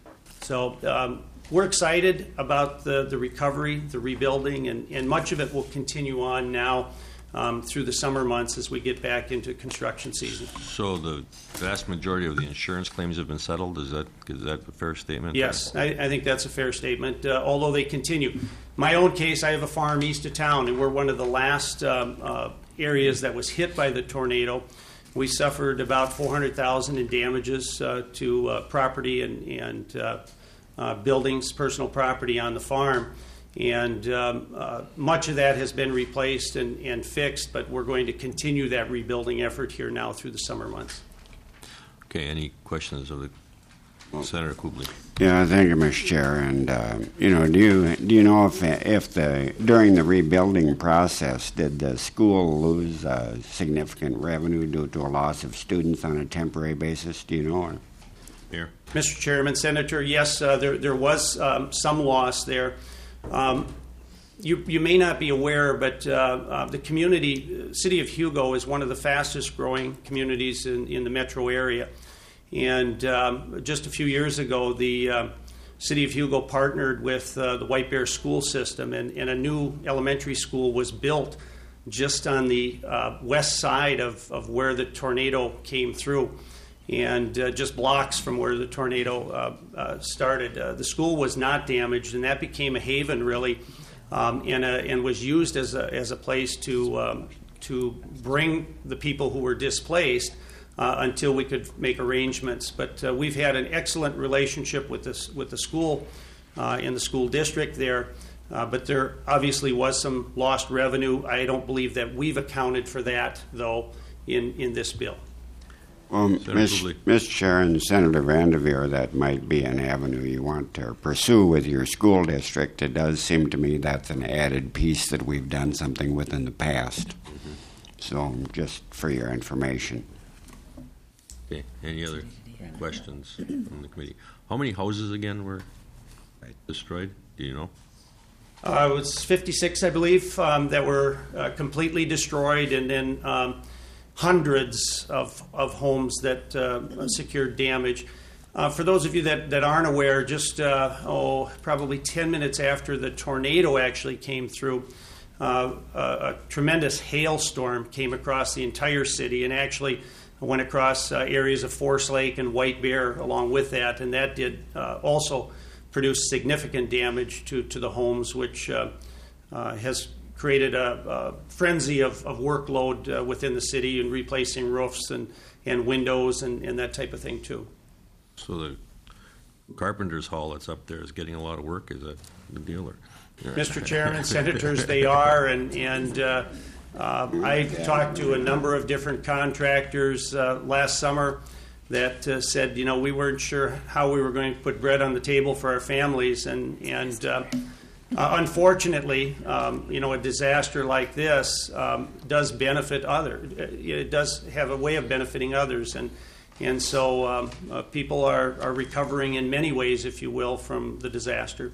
So. Um, We're excited about the, the recovery, the rebuilding, and, and much of it will continue on now um, through the summer months as we get back into construction season. So the vast majority of the insurance claims have been settled? Is that is that a fair statement? Yes, I, I think that's a fair statement, uh, although they continue. My own case, I have a farm east of town, and we're one of the last um, uh, areas that was hit by the tornado. We suffered about four hundred thousand dollars in damages uh, to uh, property and, and uh, Uh, buildings, personal property on the farm, and um, uh, much of that has been replaced and, and fixed, but we're going to continue that rebuilding effort here now through the summer months. Okay, any questions of the Senator Kubley? Yeah, thank you, Mister Chair. And uh, you know, do you do you know if if the during the rebuilding process did the school lose uh, significant revenue due to a loss of students on a temporary basis? Do you know? Here. Mister Chairman, Senator, yes, uh, there there was um, some loss there. Um, you, you may not be aware, but uh, uh, the community, City of Hugo, is one of the fastest growing communities in, in the metro area. And um, just a few years ago, the uh, City of Hugo partnered with uh, the White Bear School System, and, and a new elementary school was built just on the uh, west side of, of where the tornado came through, and uh, just blocks from where the tornado uh, uh, started. Uh, the school was not damaged, and that became a haven, really, um, and, a, and was used as a, as a place to, um, to bring the people who were displaced uh, until we could make arrangements. But uh, we've had an excellent relationship with, this, with the school uh, in the school district there. Uh, but there obviously was some lost revenue. I don't believe that we've accounted for that, though, in, in this bill. Well, Mister Chair and Senator Vanderveer, that might be an avenue you want to pursue with your school district. It does seem to me that's an added piece that we've done something with in the past. Mm-hmm. So just for your information. Okay. Any other questions from the committee? How many houses again were destroyed? Do you know? Uh, it was fifty-six, I believe, um, that were uh, completely destroyed, and then um, hundreds of, of homes that uh, secured damage. Uh, for those of you that, that aren't aware, just uh, oh, probably ten minutes after the tornado actually came through, uh, a, a tremendous hailstorm came across the entire city, and actually went across uh, areas of Forest Lake and White Bear along with that, and that did uh, also produce significant damage to, to the homes, which uh, uh, has created a, a frenzy of, of workload uh, within the city and replacing roofs and, and windows and, and that type of thing, too. So the Carpenter's Hall that's up there is getting a lot of work. Is that the deal? Or? Mister Chairman, Senators, they are, and, and uh, uh, I talked to a number of different contractors uh, last summer that uh, said, you know, we weren't sure how we were going to put bread on the table for our families. And, and uh, uh, unfortunately, um, you know, a disaster like this um, does benefit others. It does have a way of benefiting others. And, and so um, uh, people are, are recovering in many ways, if you will, from the disaster.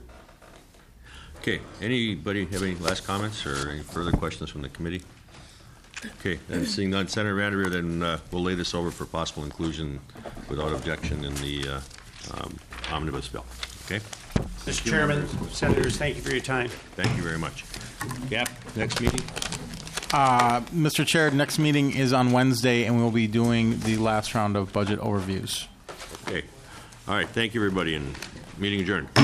Okay. Anybody have any last comments or any further questions from the committee? Okay, then seeing none, Senator Vanderveer, then uh, we'll lay this over for possible inclusion without objection in the uh, um, omnibus bill. Okay? Mister Chairman, Senators, thank you for your time. Thank you very much. Cap, next meeting? Uh, Mister Chair, next meeting is on Wednesday, and we'll be doing the last round of budget overviews. Okay. All right, thank you, everybody, and meeting adjourned.